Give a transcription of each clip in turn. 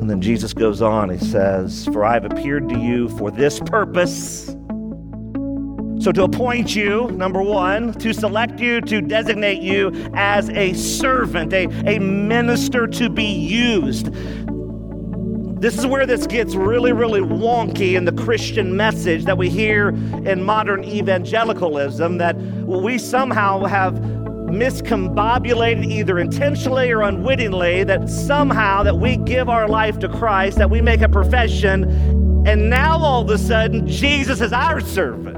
And then Jesus goes on, he says, "For I have appeared to you for this purpose." So to appoint you, number one, to select you, to designate you as a servant, a minister to be used. This is where this gets really, really wonky in the Christian message that we hear in modern evangelicalism, that we somehow have miscombobulated, either intentionally or unwittingly, that somehow that we give our life to Christ, that we make a profession, and now all of a sudden Jesus is our servant.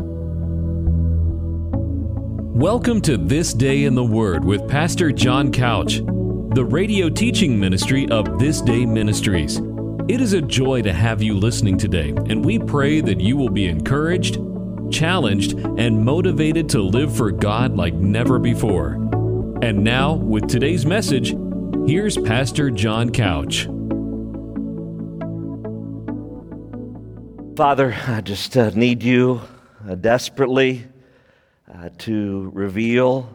Welcome to This Day in the Word with Pastor John Couch, the radio teaching ministry of This Day Ministries. It is a joy to have you listening today, and we pray that you will be encouraged, challenged, and motivated to live for God like never before. And now, with today's message, here's Pastor John Couch. Father, I just need you desperately to reveal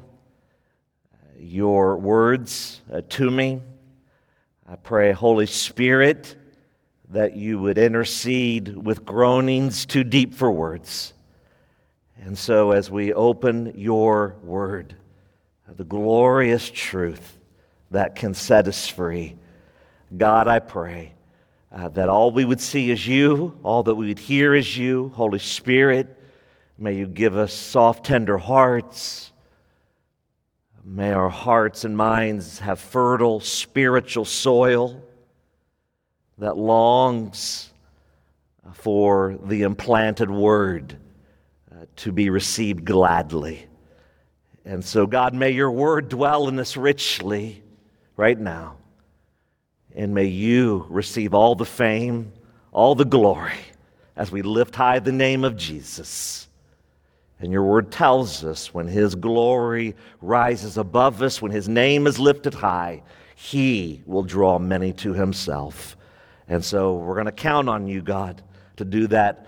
your words to me. I pray, Holy Spirit, that you would intercede with groanings too deep for words. And so as we open your word, the glorious truth that can set us free, God, I pray that all we would see is you, all that we would hear is you. Holy Spirit, may you give us soft, tender hearts. May our hearts and minds have fertile spiritual soil that longs for the implanted word to be received gladly. And so, God, may your word dwell in us richly right now. And may you receive all the fame, all the glory, as we lift high the name of Jesus. And your word tells us when his glory rises above us, when his name is lifted high, he will draw many to himself. And so we're going to count on you, God, to do that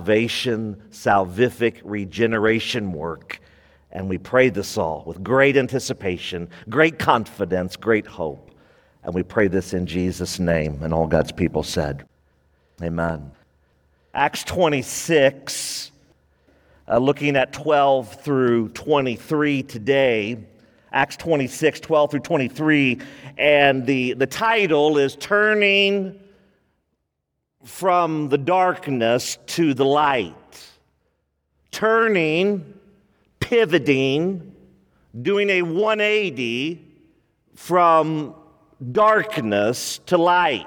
salvific regeneration work. And we pray this all with great anticipation, great confidence, great hope. And we pray this in Jesus' name. And all God's people said, amen. Acts 26, looking at 12 through 23 today. Acts 26, 12 through 23. And the title is Turning from the Darkness to the Light. Turning, pivoting, doing a 180 from darkness to light.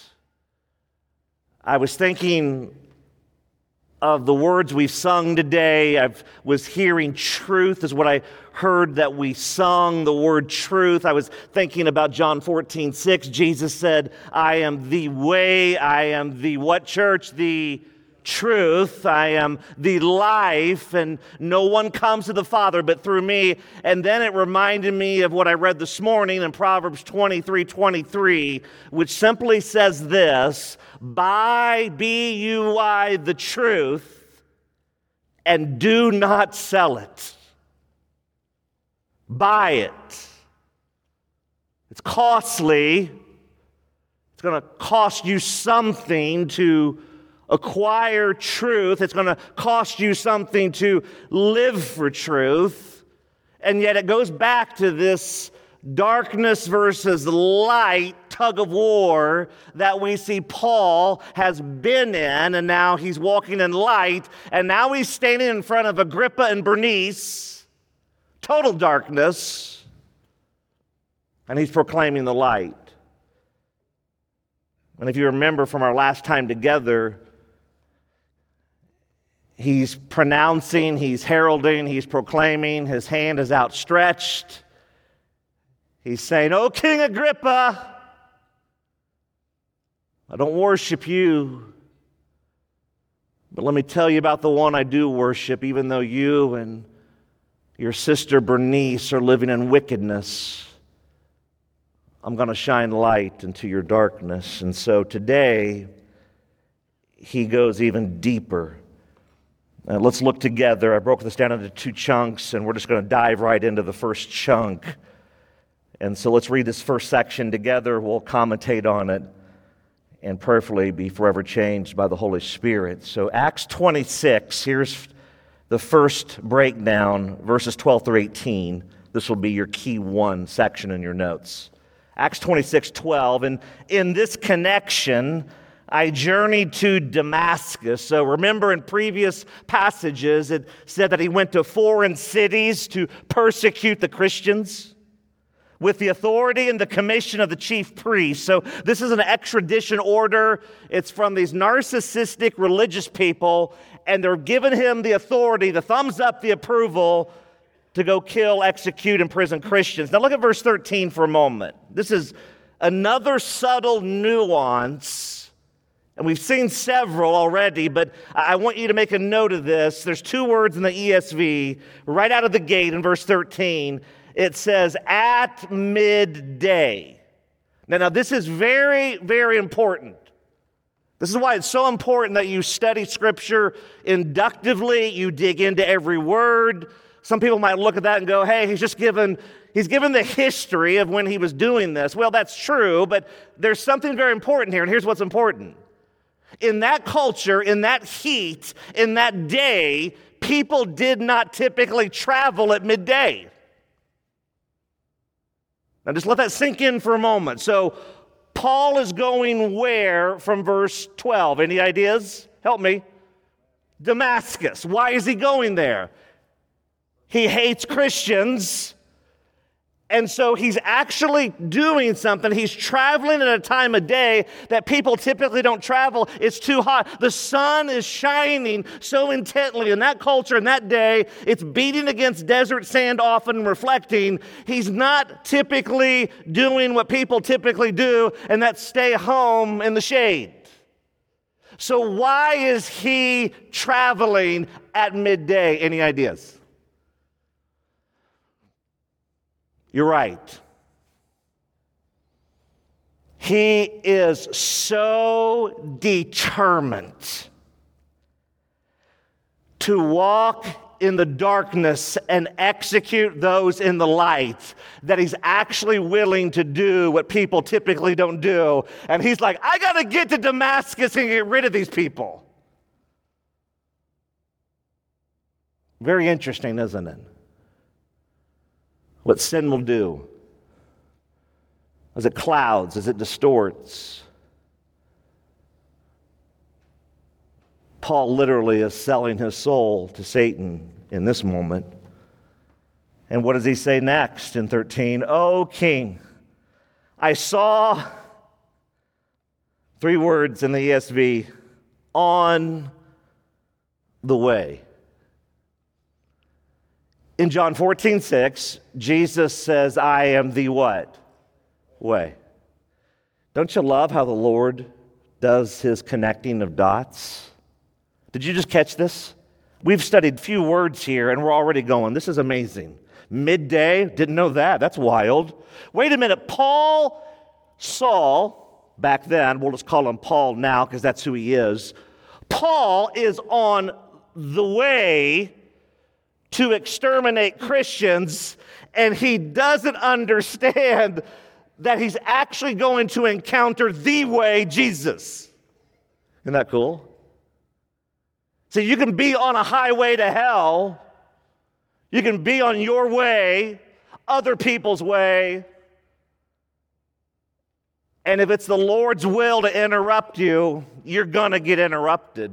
I was thinking of the words we've sung today. I was hearing truth is what I heard that we sung, the word truth. I was thinking about John 14:6. Jesus said, I am the way, I am the what, church? The truth, I am the life, and no one comes to the Father but through me. And then it reminded me of what I read this morning in Proverbs 23:23, which simply says this: buy, B-U-Y, the truth, and do not sell it. Buy it. It's costly. It's going to cost you something to acquire truth. It's going to cost you something to live for truth. And yet it goes back to this darkness versus light tug of war that we see Paul has been in, and now he's walking in light, and now he's standing in front of Agrippa and Bernice, total darkness, and he's proclaiming the light. And if you remember from our last time together, he's pronouncing, he's heralding, he's proclaiming, his hand is outstretched. He's saying, "O King Agrippa, I don't worship you, but let me tell you about the one I do worship, even though you and your sister Bernice are living in wickedness. I'm going to shine light into your darkness." And so today, he goes even deeper. Let's look together. I broke this down into two chunks, and we're just going to dive right into the first chunk. And so let's read this first section together. We'll commentate on it. and prayerfully be forever changed by the Holy Spirit. So Acts 26, here's the first breakdown, verses 12 through 18. This will be your key one section in your notes. Acts 26:12, and in this connection, I journeyed to Damascus. So remember in previous passages, it said that he went to foreign cities to persecute the Christians with the authority and the commission of the chief priest. So this is an extradition order. It's from these narcissistic religious people, and they're giving him the authority, the thumbs up, the approval to go kill, execute, imprison Christians. Now look at verse 13 for a moment. This is another subtle nuance, and we've seen several already, but I want you to make a note of this. There's two words in the ESV right out of the gate in verse 13. It says, at midday. Now, this is very, very important. This is why it's so important that you study Scripture inductively. You dig into every word. Some people might look at that and go, hey, he's given the history of when he was doing this. Well, that's true, but there's something very important here, and here's what's important. In that culture, in that heat, in that day, people did not typically travel at midday. Now, just let that sink in for a moment. So, Paul is going where from verse 12? Any ideas? Help me. Damascus. Why is he going there? He hates Christians, and so he's actually doing something. He's traveling at a time of day that people typically don't travel. It's too hot. The sun is shining so intently in that culture, in that day. It's beating against desert sand, often reflecting. He's not typically doing what people typically do, and that's stay home in the shade. So why is he traveling at midday? Any ideas? You're right. He is so determined to walk in the darkness and execute those in the light that he's actually willing to do what people typically don't do. And he's like, I got to get to Damascus and get rid of these people. Very interesting, isn't it? What sin will do as it clouds, as it distorts. Paul literally is selling his soul to Satan in this moment. And what does he say next in 13? O King, I saw, three words in the ESV, on the way. In John 14:6, Jesus says, I am the what? Way. Don't you love how the Lord does his connecting of dots? Did you just catch this? We've studied few words here, and we're already going, this is amazing. Midday, didn't know that. That's wild. Wait a minute, Saul, back then, we'll just call him Paul now because that's who he is. Paul is on the way to exterminate Christians, and he doesn't understand that he's actually going to encounter the way, Jesus. Isn't that cool? So you can be on a highway to hell. You can be on your way, other people's way. And if it's the Lord's will to interrupt you, you're going to get interrupted.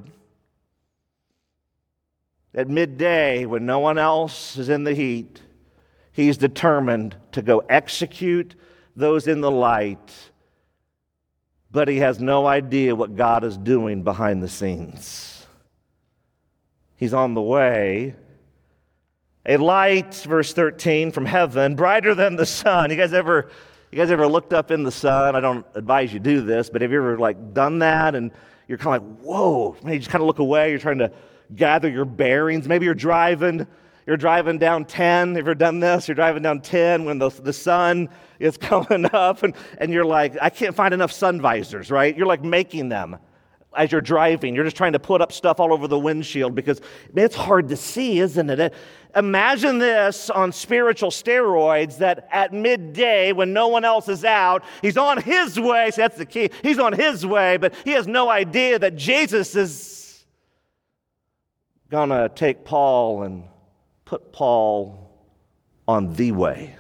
At midday, when no one else is in the heat, he's determined to go execute those in the light, but he has no idea what God is doing behind the scenes. He's on the way. A light, verse 13, from heaven, brighter than the sun. You guys ever looked up in the sun? I don't advise you do this, but have you ever done that? And you're kind of like, whoa, man, you just kind of look away. You're trying to gather your bearings. Maybe you're driving down 10. Have you ever done this? You're driving down 10 when the sun is coming up, and you're like, I can't find enough sun visors, right? You're making them. as you're driving. You're just trying to put up stuff all over the windshield because it's hard to see, isn't it? Imagine this on spiritual steroids, that at midday when no one else is out, he's on his way. See, that's the key. He's on his way, but he has no idea that Jesus is going to take Paul and put Paul on the way.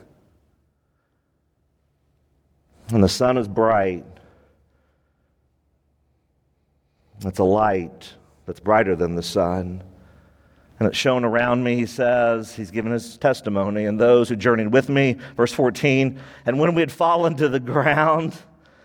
And the sun is bright. It's a light that's brighter than the sun. And it's shone around me, he says. He's given his testimony. And those who journeyed with me, verse 14, and when we had fallen to the ground,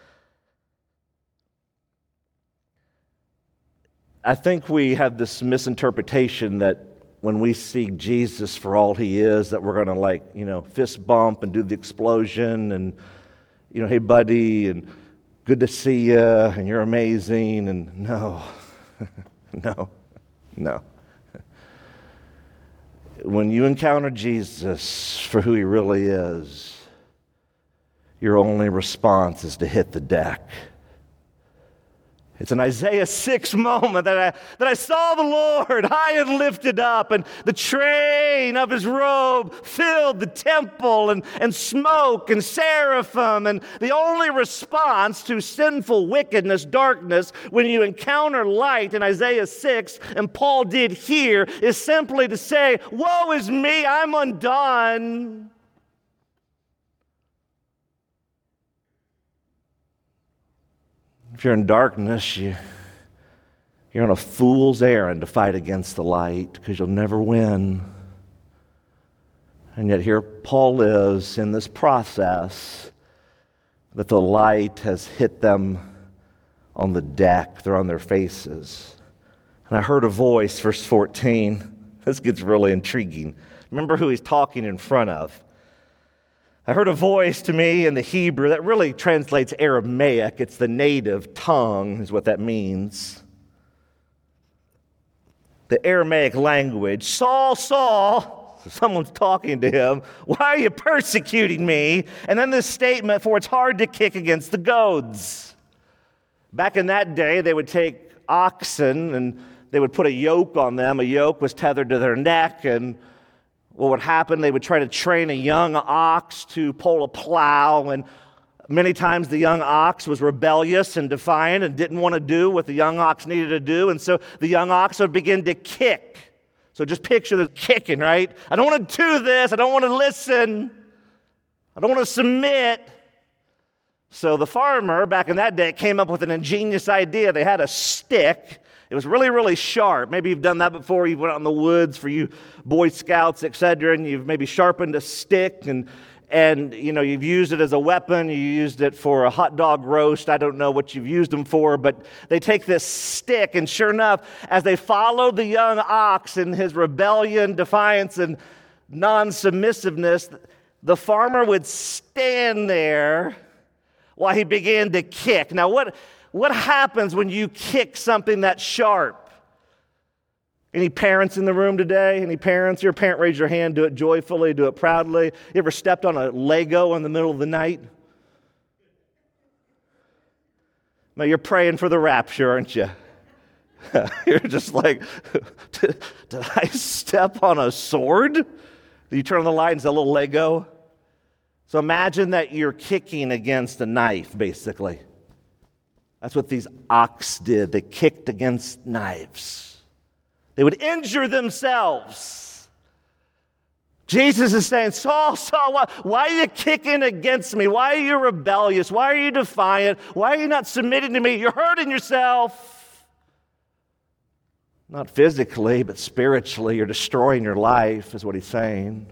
I think we have this misinterpretation that when we see Jesus for all he is, that we're going to fist bump and do the explosion and, hey buddy, and good to see you, and you're amazing, and no. When you encounter Jesus for who he really is, your only response is to hit the deck. It's an Isaiah 6 moment that I saw the Lord high and lifted up, and the train of his robe filled the temple, and smoke and seraphim. And the only response to sinful wickedness, darkness, when you encounter light in Isaiah 6, and Paul did here, is simply to say, woe is me, I'm undone. If you're in darkness, you're on a fool's errand to fight against the light because you'll never win. And yet here Paul is in this process that the light has hit them on the deck. They're on their faces. And I heard a voice, verse 14. This gets really intriguing. Remember who he's talking in front of. I heard a voice to me in the Hebrew that really translates Aramaic. It's the native tongue is what that means. The Aramaic language. Saul, Saul, someone's talking to him. Why are you persecuting me? And then this statement, for it's hard to kick against the goads. Back in that day, they would take oxen and they would put a yoke on them. A yoke was tethered to their neck, and what would happen, they would try to train a young ox to pull a plow, and many times the young ox was rebellious and defiant and didn't want to do what the young ox needed to do, and so the young ox would begin to kick. So just picture the kicking, right? I don't want to do this. I don't want to listen. I don't want to submit. So the farmer back in that day came up with an ingenious idea. They had a stick. It was really, really sharp. Maybe you've done that before. You went out in the woods for you Boy Scouts, etc., and you've maybe sharpened a stick, and you've used it as a weapon. You used it for a hot dog roast. I don't know what you've used them for, but they take this stick, and sure enough, as they followed the young ox in his rebellion, defiance, and non-submissiveness, the farmer would stand there while he began to kick. Now, what happens when you kick something that's sharp? Any parents in the room today? Any parents? You're a parent, raise your hand. Do it joyfully. Do it proudly. You ever stepped on a Lego in the middle of the night? Now, you're praying for the rapture, aren't you? You're just like, did I step on a sword? You turn on the light and it's a little Lego. So imagine that you're kicking against a knife, basically. That's what these ox did. They kicked against knives. They would injure themselves. Jesus is saying, Saul, Saul, why are you kicking against me? Why are you rebellious? Why are you defiant? Why are you not submitting to me? You're hurting yourself. Not physically, but spiritually. You're destroying your life, is what he's saying.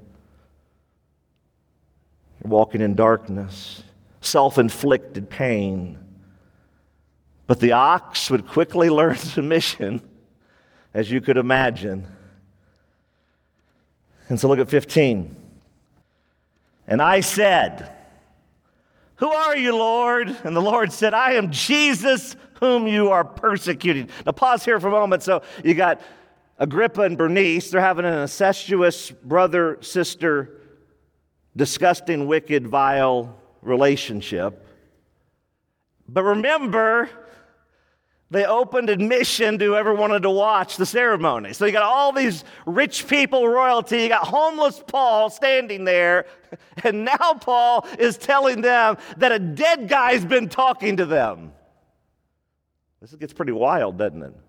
You're walking in darkness, self-inflicted pain. But the ox would quickly learn submission, as you could imagine. And so look at 15. And I said, who are you, Lord? And the Lord said, I am Jesus whom you are persecuting. Now pause here for a moment. So you got Agrippa and Bernice. They're having an incestuous brother-sister, disgusting, wicked, vile relationship. But remember, They opened admission to whoever wanted to watch the ceremony. So you got all these rich people, royalty. You got homeless Paul standing there. And now Paul is telling them that a dead guy's been talking to them. This gets pretty wild, doesn't it?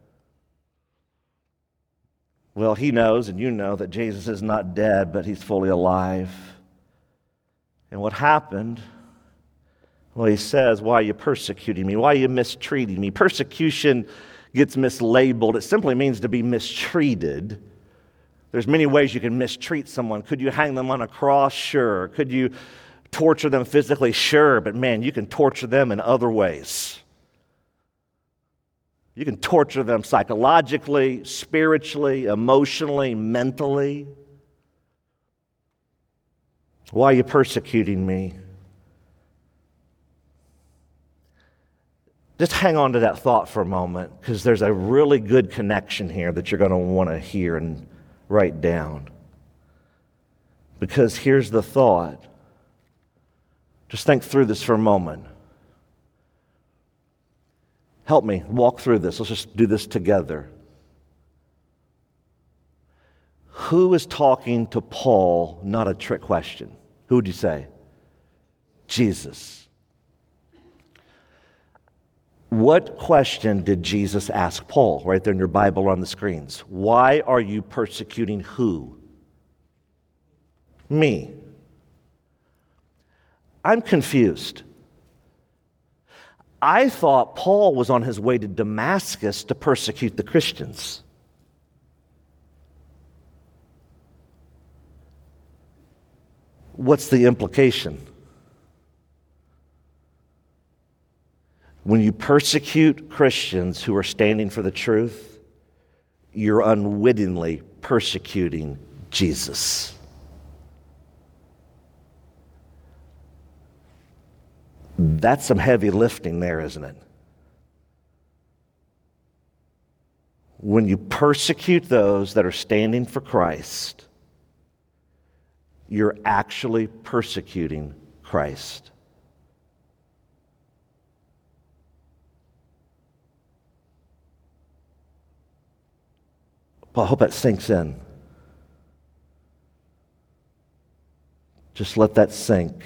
Well, he knows and you know that Jesus is not dead, but he's fully alive. And what happened? Well, he says, why are you persecuting me? Why are you mistreating me? Persecution gets mislabeled. It simply means to be mistreated. There's many ways you can mistreat someone. Could you hang them on a cross? Sure. Could you torture them physically? Sure. But man, you can torture them in other ways. You can torture them psychologically, spiritually, emotionally, mentally. Why are you persecuting me? Just hang on to that thought for a moment, because there's a really good connection here that you're going to want to hear and write down. Because here's the thought. Just think through this for a moment. Help me walk through this. Let's just do this together. Who is talking to Paul? Not a trick question. Who would you say? Jesus. What question did Jesus ask Paul? Right there in your Bible on the screens. Why are you persecuting who? Me. I'm confused. I thought Paul was on his way to Damascus to persecute the Christians. What's the implication? When you persecute Christians who are standing for the truth, you're unwittingly persecuting Jesus. That's some heavy lifting there, isn't it? When you persecute those that are standing for Christ, you're actually persecuting Christ. Well, I hope that sinks in. Just let that sink.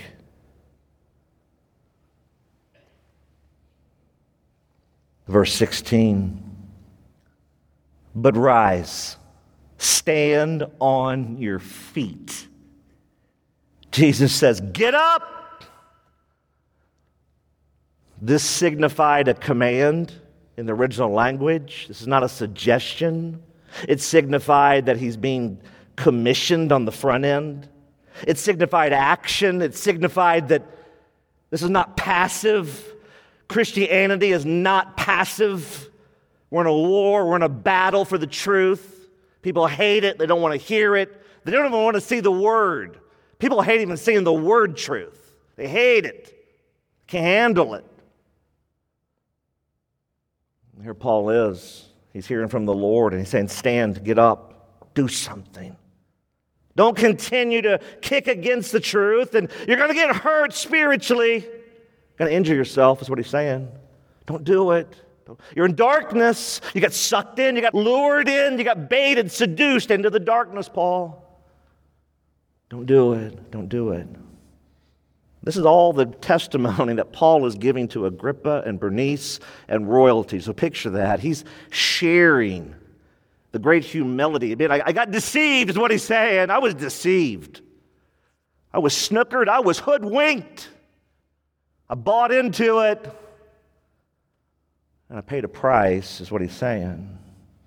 Verse 16. But rise, stand on your feet. Jesus says, get up. This signified a command in the original language. This is not a suggestion. It signified that he's being commissioned on the front end. It signified action. It signified that this is not passive. Christianity is not passive. We're in a war. We're in a battle for the truth. People hate it. They don't want to hear it. They don't even want to see the word. People hate even seeing the word truth. They hate it. Can't handle it. And here Paul is. He's hearing from the Lord, and he's saying, stand, get up, do something. Don't continue to kick against the truth, and you're going to get hurt spiritually. You're going to injure yourself, is what he's saying. Don't do it. You're in darkness. You got sucked in. You got lured in. You got baited, seduced into the darkness, Paul. Don't do it. Don't do it. This is all the testimony that Paul is giving to Agrippa and Bernice and royalty. So picture that. He's sharing the great humility. I got deceived is what he's saying. I was deceived. I was snookered. I was hoodwinked. I bought into it. And I paid a price is what he's saying.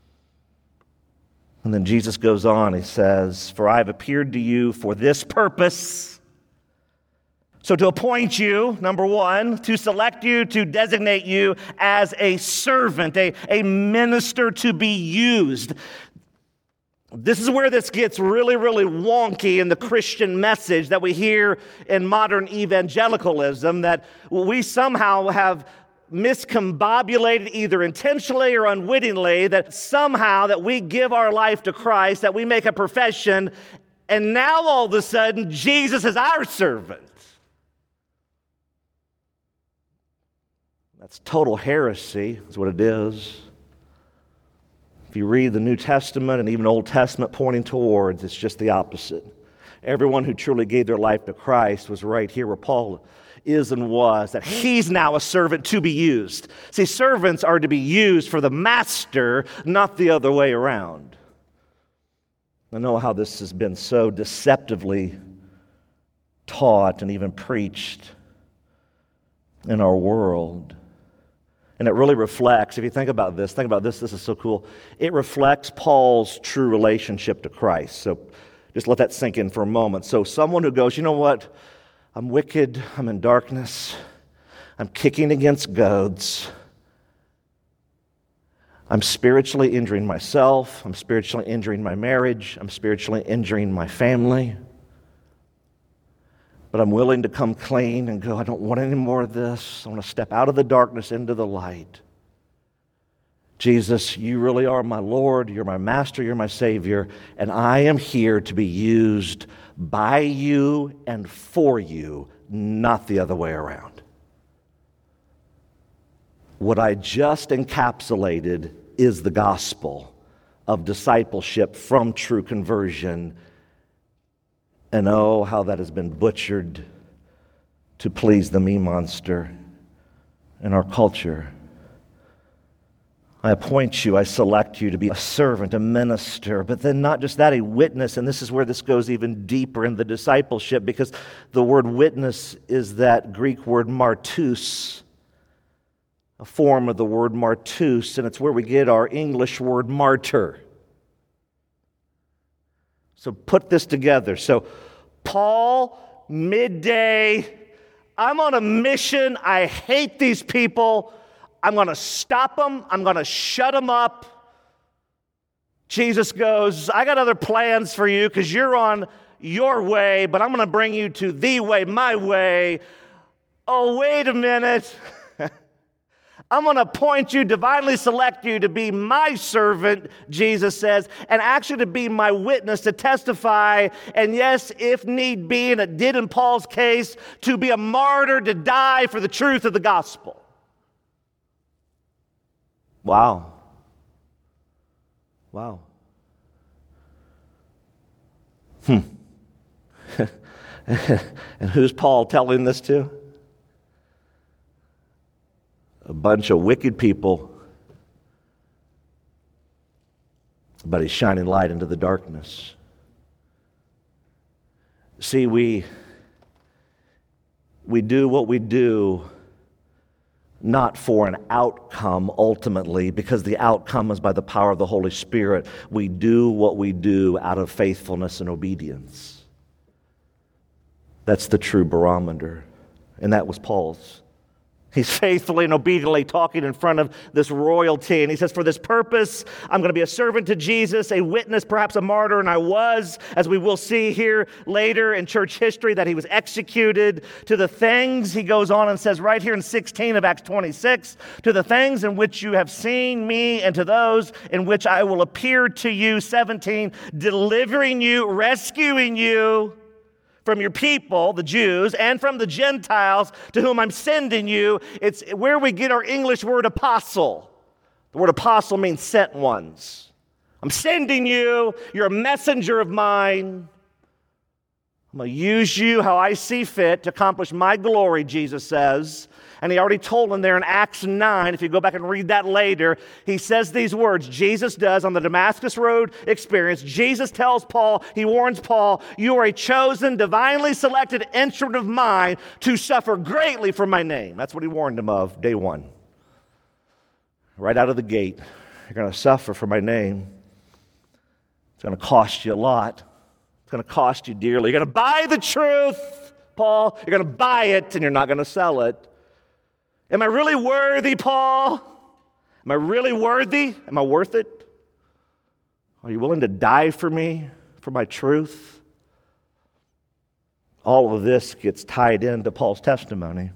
And then Jesus goes on. He says, for I have appeared to you for this purpose. So to appoint you, number one, to select you, to designate you as a servant, a minister to be used. This is where this gets really, really wonky in the Christian message that we hear in modern evangelicalism, that we somehow have miscombobulated either intentionally or unwittingly, that somehow that we give our life to Christ, that we make a profession, and now all of a sudden Jesus is our servant. That's total heresy, is what it is. If you read the New Testament and even Old Testament pointing towards, it's just the opposite. Everyone who truly gave their life to Christ was right here where Paul is and was, that he's now a servant to be used. See, servants are to be used for the master, not the other way around. I know how this has been so deceptively taught and even preached in our world. And it really reflects, if you think about this, this is so cool. It reflects Paul's true relationship to Christ. So just let that sink in for a moment. So someone who goes, you know what? I'm wicked, I'm in darkness, I'm kicking against goads, I'm spiritually injuring myself, I'm spiritually injuring my marriage, I'm spiritually injuring my family. But I'm willing to come clean and go, I don't want any more of this. I want to step out of the darkness into the light. Jesus, you really are my Lord, you're my Master, you're my Savior, and I am here to be used by you and for you, not the other way around. What I just encapsulated is the gospel of discipleship from true conversion. And oh, how that has been butchered to please the me monster in our culture. I appoint you, I select you to be a servant, a minister, but then not just that, a witness. And this is where this goes even deeper in the discipleship, because the word witness is that Greek word martus, a form of the word martus, and it's where we get our English word martyr. So put this together. So Paul, midday, I'm on a mission. I hate these people. I'm going to stop them. I'm going to shut them up. Jesus goes, I got other plans for you because you're on your way, but I'm going to bring you to the way, my way. Oh, wait a minute. I'm going to appoint you, divinely select you to be my servant, Jesus says, and actually to be my witness, to testify, and yes, if need be, and it did in Paul's case, to be a martyr, to die for the truth of the gospel. Wow. Wow. And who's Paul telling this to? A bunch of wicked people, but he's shining light into the darkness. See, we do what we do not for an outcome ultimately, because the outcome is by the power of the Holy Spirit. We do what we do out of faithfulness and obedience. That's the true barometer, and that was Paul's. He's faithfully and obediently talking in front of this royalty. And he says, for this purpose, I'm going to be a servant to Jesus, a witness, perhaps a martyr. And I was, as we will see here later in church history, that he was executed to the things, he goes on and says right here in 16 of Acts 26, to the things in which you have seen me and to those in which I will appear to you, 17, delivering you, rescuing you from your people, the Jews, and from the Gentiles to whom I'm sending you. It's where we get our English word apostle. The word apostle means sent ones. I'm sending you. You're a messenger of mine. I'm going to use you how I see fit to accomplish my glory, Jesus says. And he already told them there in Acts 9, if you go back and read that later, he says these words, Jesus does on the Damascus Road experience. Jesus tells Paul, he warns Paul, you are a chosen, divinely selected instrument of mine to suffer greatly for my name. That's what he warned him of day one. Right out of the gate, you're going to suffer for my name. It's going to cost you a lot. It's going to cost you dearly. You're going to buy the truth, Paul. You're going to buy it, and you're not going to sell it. Am I really worthy, Paul? Am I really worthy? Am I worth it? Are you willing to die for me, for my truth? All of this gets tied into Paul's testimony.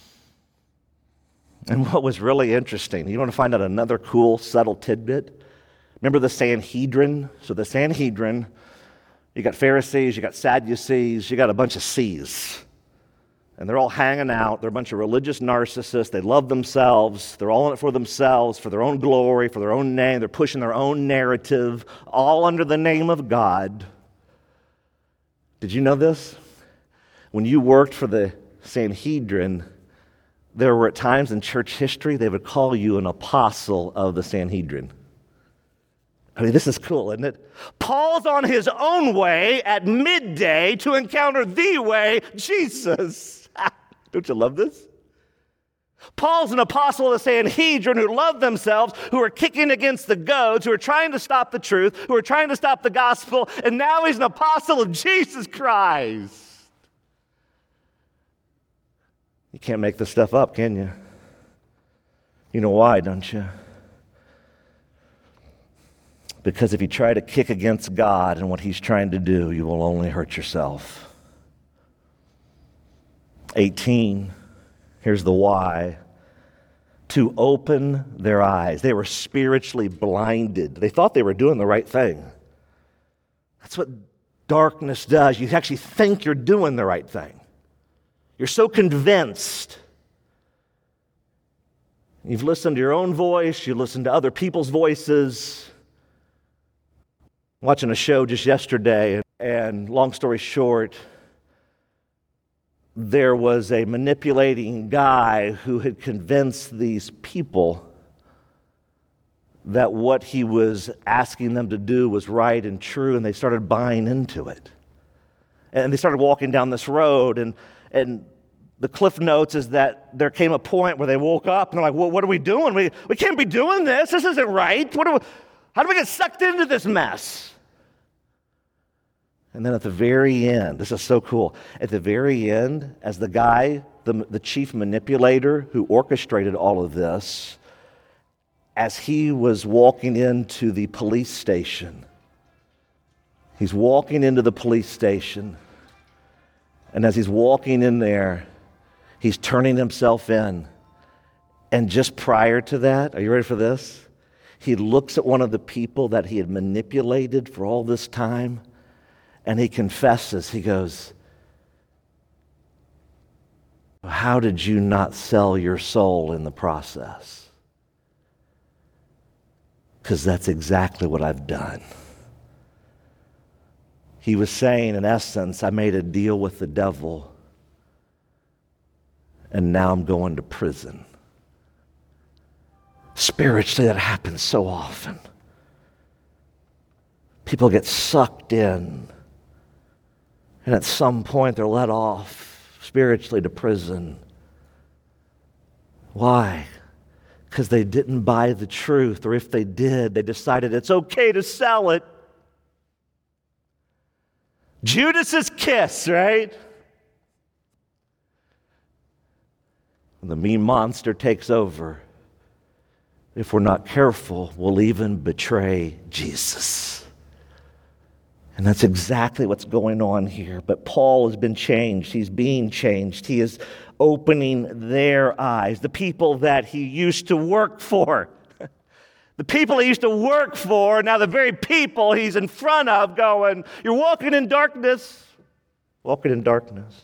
And what was really interesting, you want to find out another cool, subtle tidbit? Remember the Sanhedrin? So the Sanhedrin, you got Pharisees, you got Sadducees, you got a bunch of C's. And they're all hanging out. They're a bunch of religious narcissists. They love themselves. They're all in it for themselves, for their own glory, for their own name. They're pushing their own narrative, all under the name of God. Did you know this? When you worked for the Sanhedrin, there were at times in church history they would call you an apostle of the Sanhedrin. I mean, this is cool, isn't it? Paul's on his own way at midday to encounter the way, Jesus. Don't you love this? Paul's an apostle of the Sanhedrin who love themselves, who are kicking against the goads, who are trying to stop the truth, who are trying to stop the gospel, and now he's an apostle of Jesus Christ. You can't make this stuff up, can you? You know why, don't you? Because if you try to kick against God and what he's trying to do, you will only hurt yourself. 18, here's the why. To open their eyes. They were spiritually blinded. They thought they were doing the right thing. That's what darkness does. You actually think you're doing the right thing. You're so convinced. You've listened to your own voice. You listen to other people's voices. Watching a show just yesterday, and long story short, there was a manipulating guy who had convinced these people that what he was asking them to do was right and true, and they started buying into it. And they started walking down this road, and the cliff notes is that there came a point where they woke up, and they're like, well, what are we doing? We can't be doing this. This isn't right. How do we get sucked into this mess? And then at the very end, this is so cool, at the very end, as the guy, the chief manipulator who orchestrated all of this, as he was walking into the police station, he's walking into the police station, and as he's walking in there, he's turning himself in. And just prior to that, are you ready for this? He looks at one of the people that he had manipulated for all this time, and he confesses. He goes, how did you not sell your soul in the process? Because that's exactly what I've done. He was saying, in essence, I made a deal with the devil, and now I'm going to prison. Spiritually, that happens so often. People get sucked in, and at some point they're let off spiritually to prison. Why? Because they didn't buy the truth, or if they did, they decided it's okay to sell it. Judas's kiss, right? When the mean monster takes over, if we're not careful, we'll even betray Jesus. And that's exactly what's going on here. But Paul has been changed. He's being changed. He is opening their eyes. The people that he used to work for. The people he used to work for, now the very people he's in front of going, you're walking in darkness. Walking in darkness.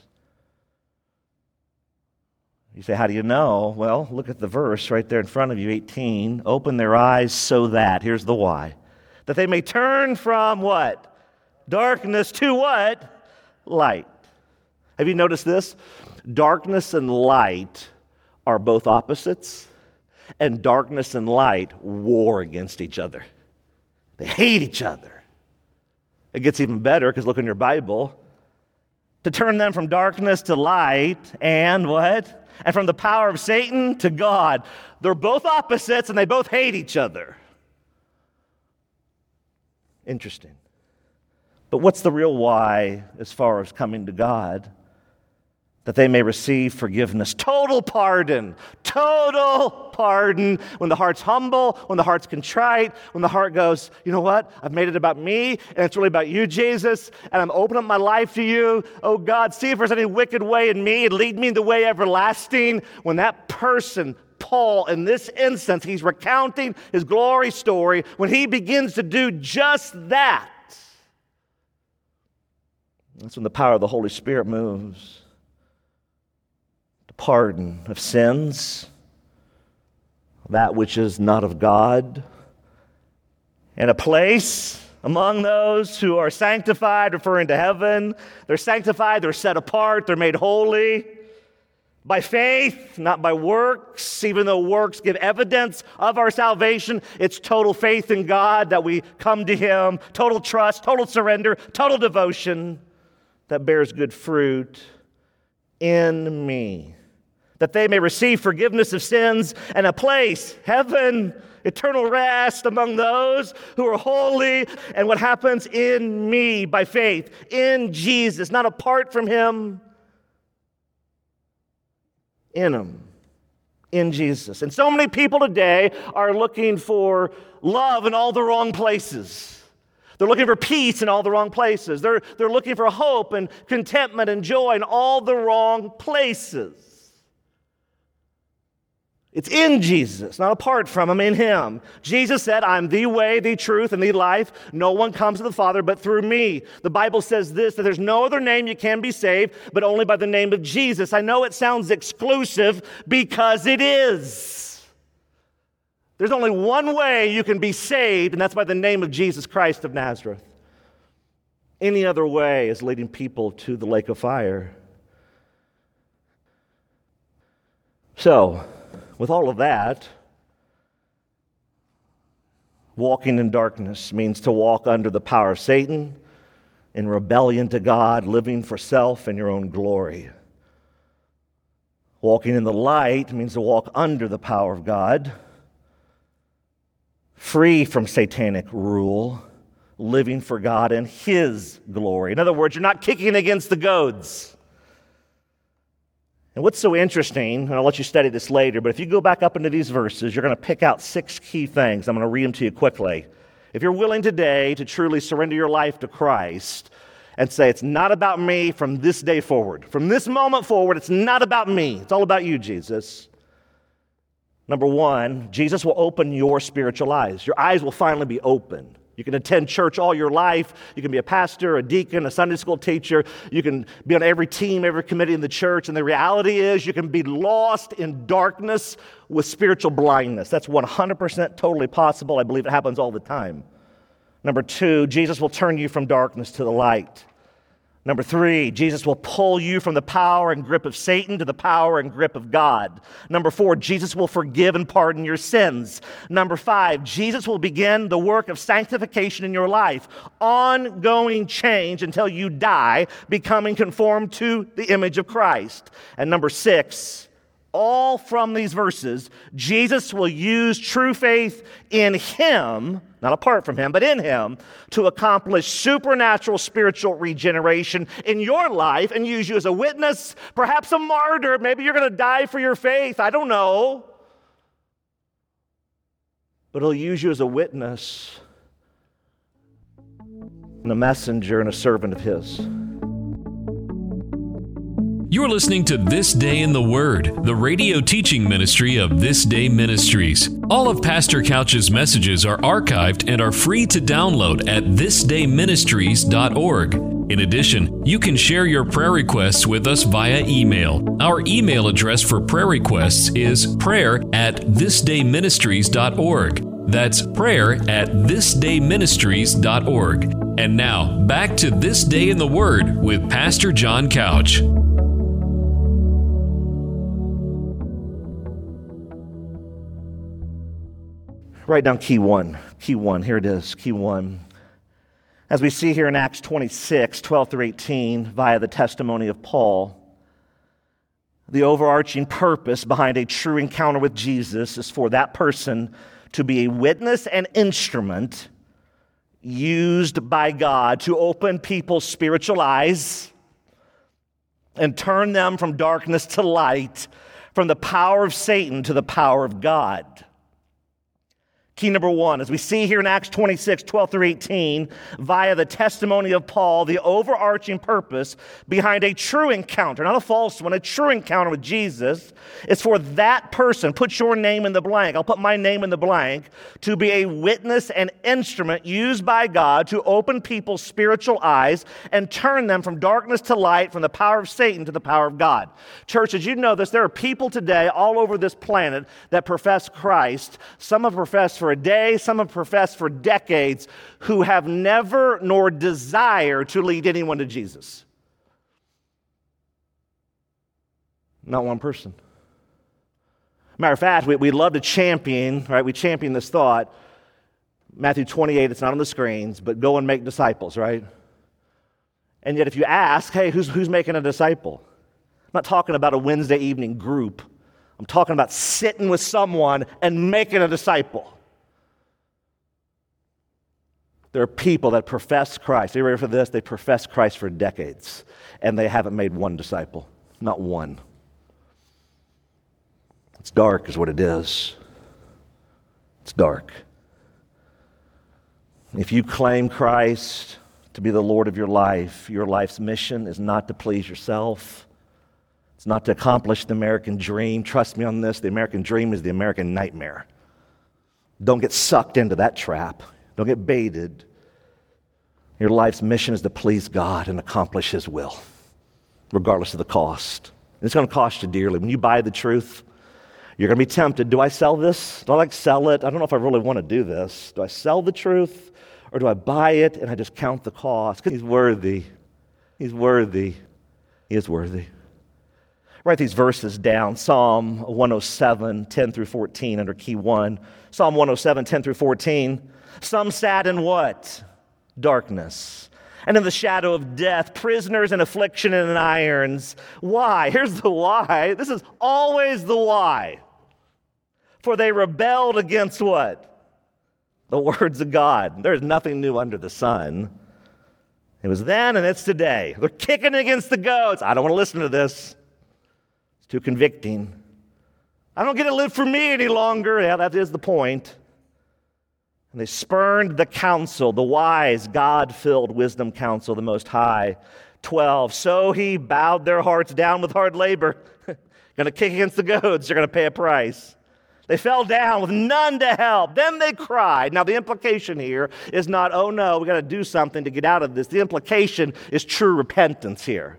You say, how do you know? Well, look at the verse right there in front of you, 18. Open their eyes so that, here's the why, that they may turn from what? Darkness to what? Light. Have you noticed this? Darkness and light are both opposites, and darkness and light war against each other. They hate each other. It gets even better because look in your Bible. To turn them from darkness to light and what? And from the power of Satan to God. They're both opposites and they both hate each other. Interesting. But what's the real why as far as coming to God? That they may receive forgiveness. Total pardon. Total pardon. When the heart's humble, when the heart's contrite, when the heart goes, you know what? I've made it about me, and it's really about you, Jesus, and I'm opening up my life to you. Oh God, see if there's any wicked way in me and lead me in the way everlasting. When that person, Paul, in this instance, he's recounting his glory story, when he begins to do just that, that's when the power of the Holy Spirit moves. pardon of sins, that which is not of God, and a place among those who are sanctified, referring to heaven. They're sanctified, they're set apart, they're made holy by faith, not by works. Even though works give evidence of our salvation, it's total faith in God that we come to Him, total trust, total surrender, total devotion that bears good fruit in me, that they may receive forgiveness of sins and a place, heaven, eternal rest among those who are holy. And what happens in me by faith, in Jesus, not apart from Him, in Him, in Jesus. And so many people today are looking for love in all the wrong places. They're looking for peace in all the wrong places. They're looking for hope and contentment and joy in all the wrong places. It's in Jesus, not apart from Him, in Him. Jesus said, I'm the way, the truth, and the life. No one comes to the Father but through me. The Bible says this, that there's no other name you can be saved, but only by the name of Jesus. I know it sounds exclusive because it is. There's only one way you can be saved, and that's by the name of Jesus Christ of Nazareth. Any other way is leading people to the lake of fire. So, with all of that, walking in darkness means to walk under the power of Satan, in rebellion to God, living for self and your own glory. Walking in the light means to walk under the power of God, free from satanic rule, living for God and His glory. In other words, you're not kicking against the goads. And what's so interesting, and I'll let you study this later, but if you go back up into these verses, you're going to pick out 6 key things. I'm going to read them to you quickly. If you're willing today to truly surrender your life to Christ and say, it's not about me from this day forward. From this moment forward, it's not about me. It's all about you, Jesus. Number 1, Jesus will open your spiritual eyes. Your eyes will finally be opened. You can attend church all your life. You can be a pastor, a deacon, a Sunday school teacher. You can be on every team, every committee in the church. And the reality is you can be lost in darkness with spiritual blindness. That's 100% totally possible. I believe it happens all the time. Number 2, Jesus will turn you from darkness to the light. Number 3, Jesus will pull you from the power and grip of Satan to the power and grip of God. Number 4, Jesus will forgive and pardon your sins. Number 5, Jesus will begin the work of sanctification in your life. Ongoing change until you die, becoming conformed to the image of Christ. And number 6, all from these verses, Jesus will use true faith in Him, not apart from Him, but in Him, to accomplish supernatural spiritual regeneration in your life and use you as a witness, perhaps a martyr. Maybe you're going to die for your faith. I don't know. But He'll use you as a witness and a messenger and a servant of His. You're listening to This Day in the Word, the radio teaching ministry of This Day Ministries. All of Pastor Couch's messages are archived and are free to download at thisdayministries.org. In addition, you can share your prayer requests with us via email. Our email address for prayer requests is prayer@thisdayministries.org. That's prayer@thisdayministries.org. And now, back to This Day in the Word with Pastor John Couch. Write down key one. Key one. Here it is. Key one. As we see here in Acts 26, 12 through 18, via the testimony of Paul, the overarching purpose behind a true encounter with Jesus is for that person to be a witness and instrument used by God to open people's spiritual eyes and turn them from darkness to light, from the power of Satan to the power of God. Key number one, as we see here in Acts 26, 12 through 18, via the testimony of Paul, the overarching purpose behind a true encounter, not a false one, a true encounter with Jesus, is for that person, put your name in the blank, I'll put my name in the blank, to be a witness and instrument used by God to open people's spiritual eyes and turn them from darkness to light, from the power of Satan to the power of God. Church, as you know this, there are people today all over this planet that profess Christ. Some have professed for a day, some have professed for decades, who have never nor desire to lead anyone to Jesus. Not one person. Matter of fact, we love to champion, right? We champion this thought. Matthew 28, it's not on the screens, but go and make disciples, right? And yet if you ask, hey, who's making a disciple? I'm not talking about a Wednesday evening group. I'm talking about sitting with someone and making a disciple. There are people that profess Christ. Are you ready for this? They profess Christ for decades, and they haven't made one disciple. Not one. It's dark is what it is. It's dark. If you claim Christ to be the Lord of your life's mission is not to please yourself. It's not to accomplish the American dream. Trust me on this, the American dream is the American nightmare. Don't get sucked into that trap. Don't get baited. Your life's mission is to please God and accomplish His will, regardless of the cost. And it's going to cost you dearly. When you buy the truth, you're going to be tempted. Do I sell this? Do I sell it? I don't know if I really want to do this. Do I sell the truth or do I buy it and I just count the cost? Because He's worthy. He's worthy. He is worthy. Write these verses down. Psalm 107, 10 through 14 under key 1. Psalm 107, 10 through 14. Some sat in what? Darkness. And in the shadow of death, prisoners in affliction and in irons. Why? Here's the why. This is always the why. For they rebelled against what? The words of God. There's nothing new under the sun. It was then and it's today. They're kicking against the goats. I don't want to listen to this. It's too convicting. I don't get to live for me any longer. Yeah, that is the point. And they spurned the counsel, the wise, God-filled wisdom counsel, the Most High. 12, so He bowed their hearts down with hard labor. Going to kick against the goads. They're going to pay a price. They fell down with none to help. Then they cried. Now, the implication here is not, oh no, we got to do something to get out of this. The implication is true repentance here.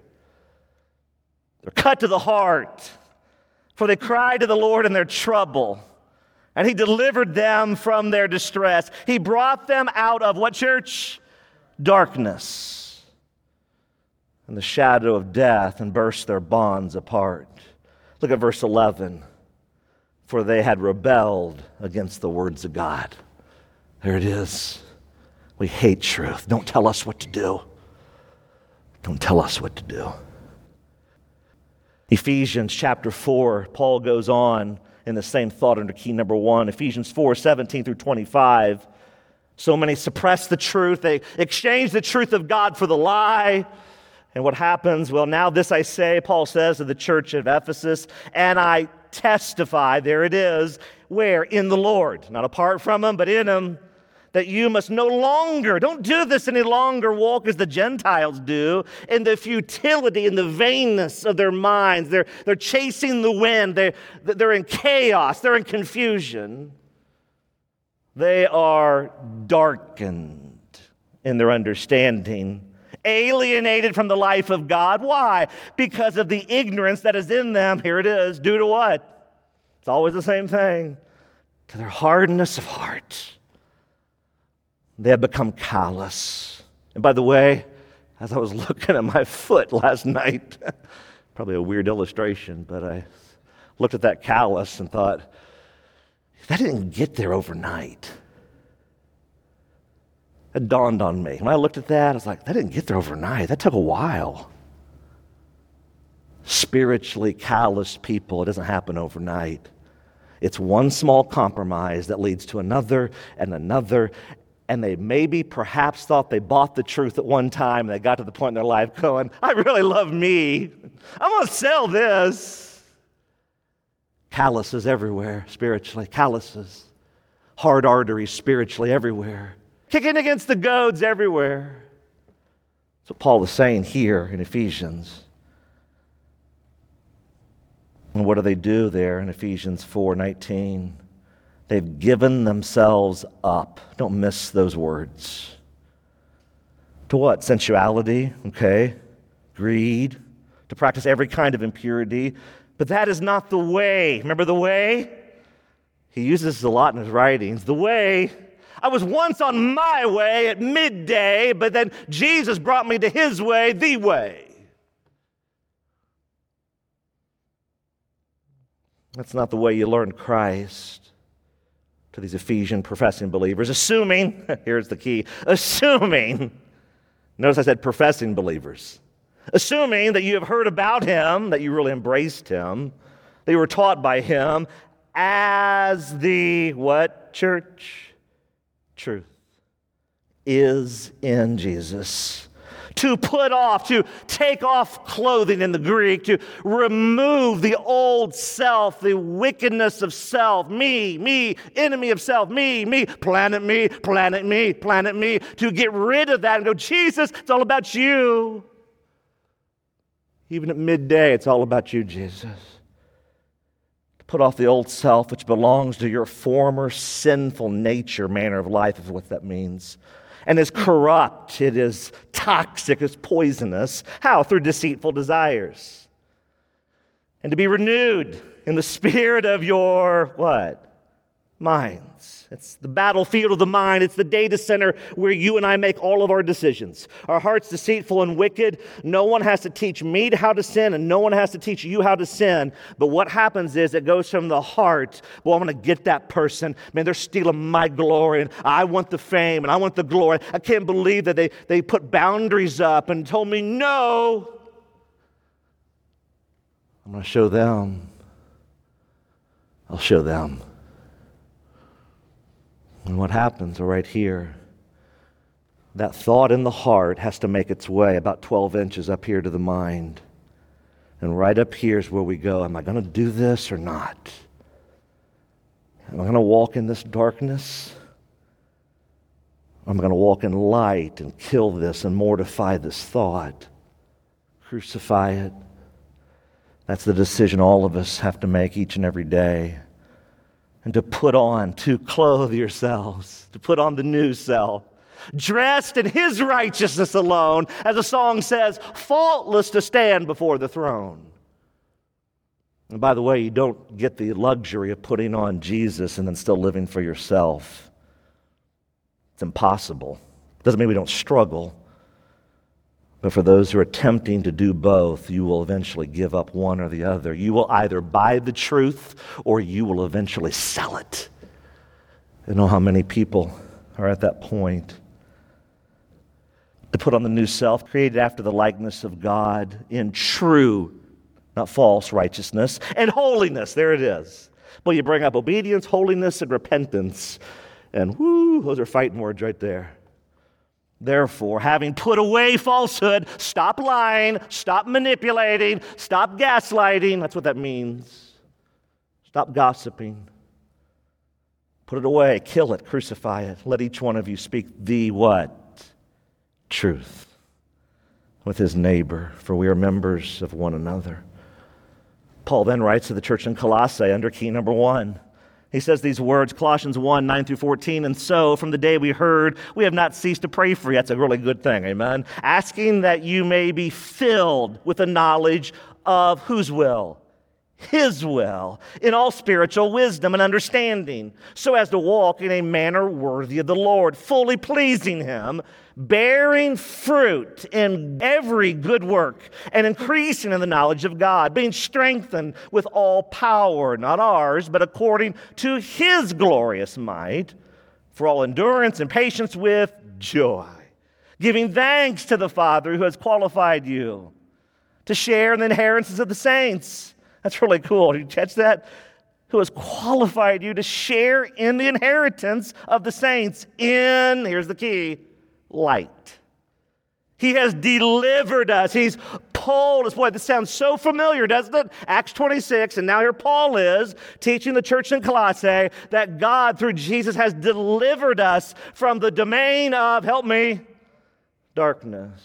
They're cut to the heart, for they cried to the Lord in their trouble, and He delivered them from their distress. He brought them out of what, church? Darkness and the shadow of death, and burst their bonds apart. Look at verse 11. For they had rebelled against the words of God. There it is. We hate truth. Don't tell us what to do. Don't tell us what to do. Ephesians chapter 4, Paul goes on in the same thought under key number 1. Ephesians 4, 17 through 25. So many suppress the truth. They exchange the truth of God for the lie. And what happens? Well, now this I say, Paul says to the church of Ephesus, and I testify, there it is, where? In the Lord. Not apart from Him, but in Him. That you must no longer, don't do this any longer, walk as the Gentiles do, in the futility and the vainness of their minds. They're chasing the wind. They're in chaos. They're in confusion. They are darkened in their understanding, alienated from the life of God. Why? Because of the ignorance that is in them. Here it is. Due to what? It's always the same thing. To their hardness of heart. They have become callous. And by the way, as I was looking at my foot last night, probably a weird illustration, but I looked at that callus and thought, that didn't get there overnight. It dawned on me. When I looked at that, I was like, that didn't get there overnight. That took a while. Spiritually callous people, it doesn't happen overnight. It's one small compromise that leads to another and another. And they maybe perhaps thought they bought the truth at one time, and they got to the point in their life going, I really love me. I'm going to sell this. Calluses everywhere, spiritually. Calluses. hard arteries spiritually everywhere, kicking against the goads everywhere. That's what Paul is saying here in Ephesians. And what do they do there in Ephesians 4:19? They've given themselves up. Don't miss those words. To what? Sensuality, okay? Greed, to practice every kind of impurity. But that is not the way. Remember the way? He uses this a lot in his writings. The way, I was once on my way at midday, but then Jesus brought me to his way, the way. That's not the way you learn Christ. To these Ephesian professing believers, assuming, here's the key, assuming, notice I said professing believers, assuming that you have heard about him, that you really embraced him, that you were taught by him as the what, church? Truth is in Jesus. To put off, to take off clothing in the Greek, to remove the old self, the wickedness of self, me, enemy of self, me, planet me, to get rid of that and go, Jesus, it's all about you. Even at midday, it's all about you, Jesus. To put off the old self, which belongs to your former sinful nature, manner of life is what that means. And is corrupt, it is toxic, it's poisonous. How? Through deceitful desires. And to be renewed in the spirit of your, what? Minds. It's the battlefield of the mind. It's the data center where you and I make all of our decisions. Our heart's deceitful and wicked. No one has to teach me how to sin, and no one has to teach you how to sin. But what happens is it goes from the heart. Well, I'm going to get that person. Man, they're stealing my glory, and I want the fame, and I want the glory. I can't believe that they put boundaries up and told me no. I'm going to show them. I'll show them. And what happens right here, that thought in the heart has to make its way about 12 inches up here to the mind. And right up here is where we go, am I going to do this or not? Am I going to walk in this darkness? Or am I going to walk in light and kill this and mortify this thought? Crucify it? That's the decision all of us have to make each and every day. And to put on, to clothe yourselves, to put on the new self, dressed in his righteousness alone, as the song says, faultless to stand before the throne. And by the way, you don't get the luxury of putting on Jesus and then still living for yourself. It's impossible. Doesn't mean we don't struggle. But for those who are attempting to do both, you will eventually give up one or the other. You will either buy the truth or you will eventually sell it. You know how many people are at that point. To put on the new self, created after the likeness of God in true, not false, righteousness and holiness. There it is. Well, you bring up obedience, holiness, and repentance. And whoo, those are fighting words right there. Therefore, having put away falsehood, stop lying, stop manipulating, stop gaslighting. That's what that means. Stop gossiping. Put it away, kill it, crucify it. Let each one of you speak the what? Truth with his neighbor, for we are members of one another. Paul then writes to the church in Colossae under key number 1. He says these words, Colossians 1, 9 through 14, and so from the day we heard, we have not ceased to pray for you. That's a really good thing, amen? Asking that you may be filled with the knowledge of whose will? His will, in all spiritual wisdom and understanding, so as to walk in a manner worthy of the Lord, fully pleasing him, bearing fruit in every good work, and increasing in the knowledge of God, being strengthened with all power, not ours, but according to his glorious might, for all endurance and patience with joy, giving thanks to the Father who has qualified you to share in the inheritance of the saints. That's really cool. Did you catch that? Who has qualified you to share in the inheritance of the saints in, here's the key, light. He has delivered us. He's told us, boy, this sounds so familiar, doesn't it? Acts 26, and now here Paul is teaching the church in Colossae that God, through Jesus, has delivered us from the domain of, help me, darkness.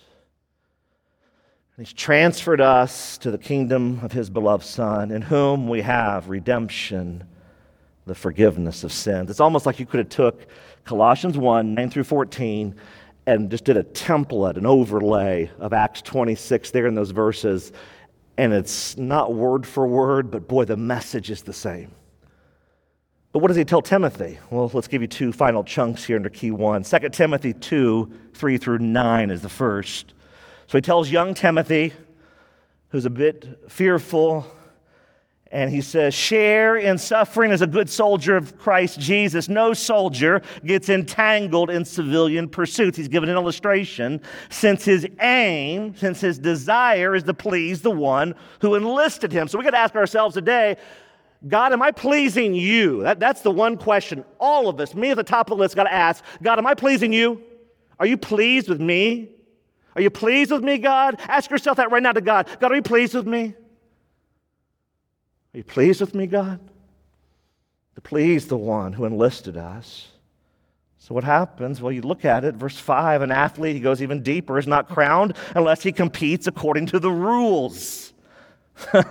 He's transferred us to the kingdom of his beloved Son, in whom we have redemption, the forgiveness of sins. It's almost like you could have took Colossians 1, 9 through 14, and just did a template, an overlay of Acts 26 there in those verses. And it's not word for word, but boy, the message is the same. But what does he tell Timothy? Well, let's give you two final chunks here under key 1. 2 Timothy 2, 3 through 9 is the first. So he tells young Timothy, who's a bit fearful, and he says, share in suffering as a good soldier of Christ Jesus. No soldier gets entangled in civilian pursuits. He's given an illustration. Since his aim, since his desire is to please the one who enlisted him. So we got to ask ourselves today, God, am I pleasing you? That's the one question all of us, me at the top of the list, got to ask. God, am I pleasing you? Are you pleased with me? Are you pleased with me, God? Ask yourself that right now to God. God, are you pleased with me? Are you pleased with me, God? To please the one who enlisted us. So what happens? Well, you look at it, verse 5, an athlete, he goes even deeper, is not crowned unless he competes according to the rules. You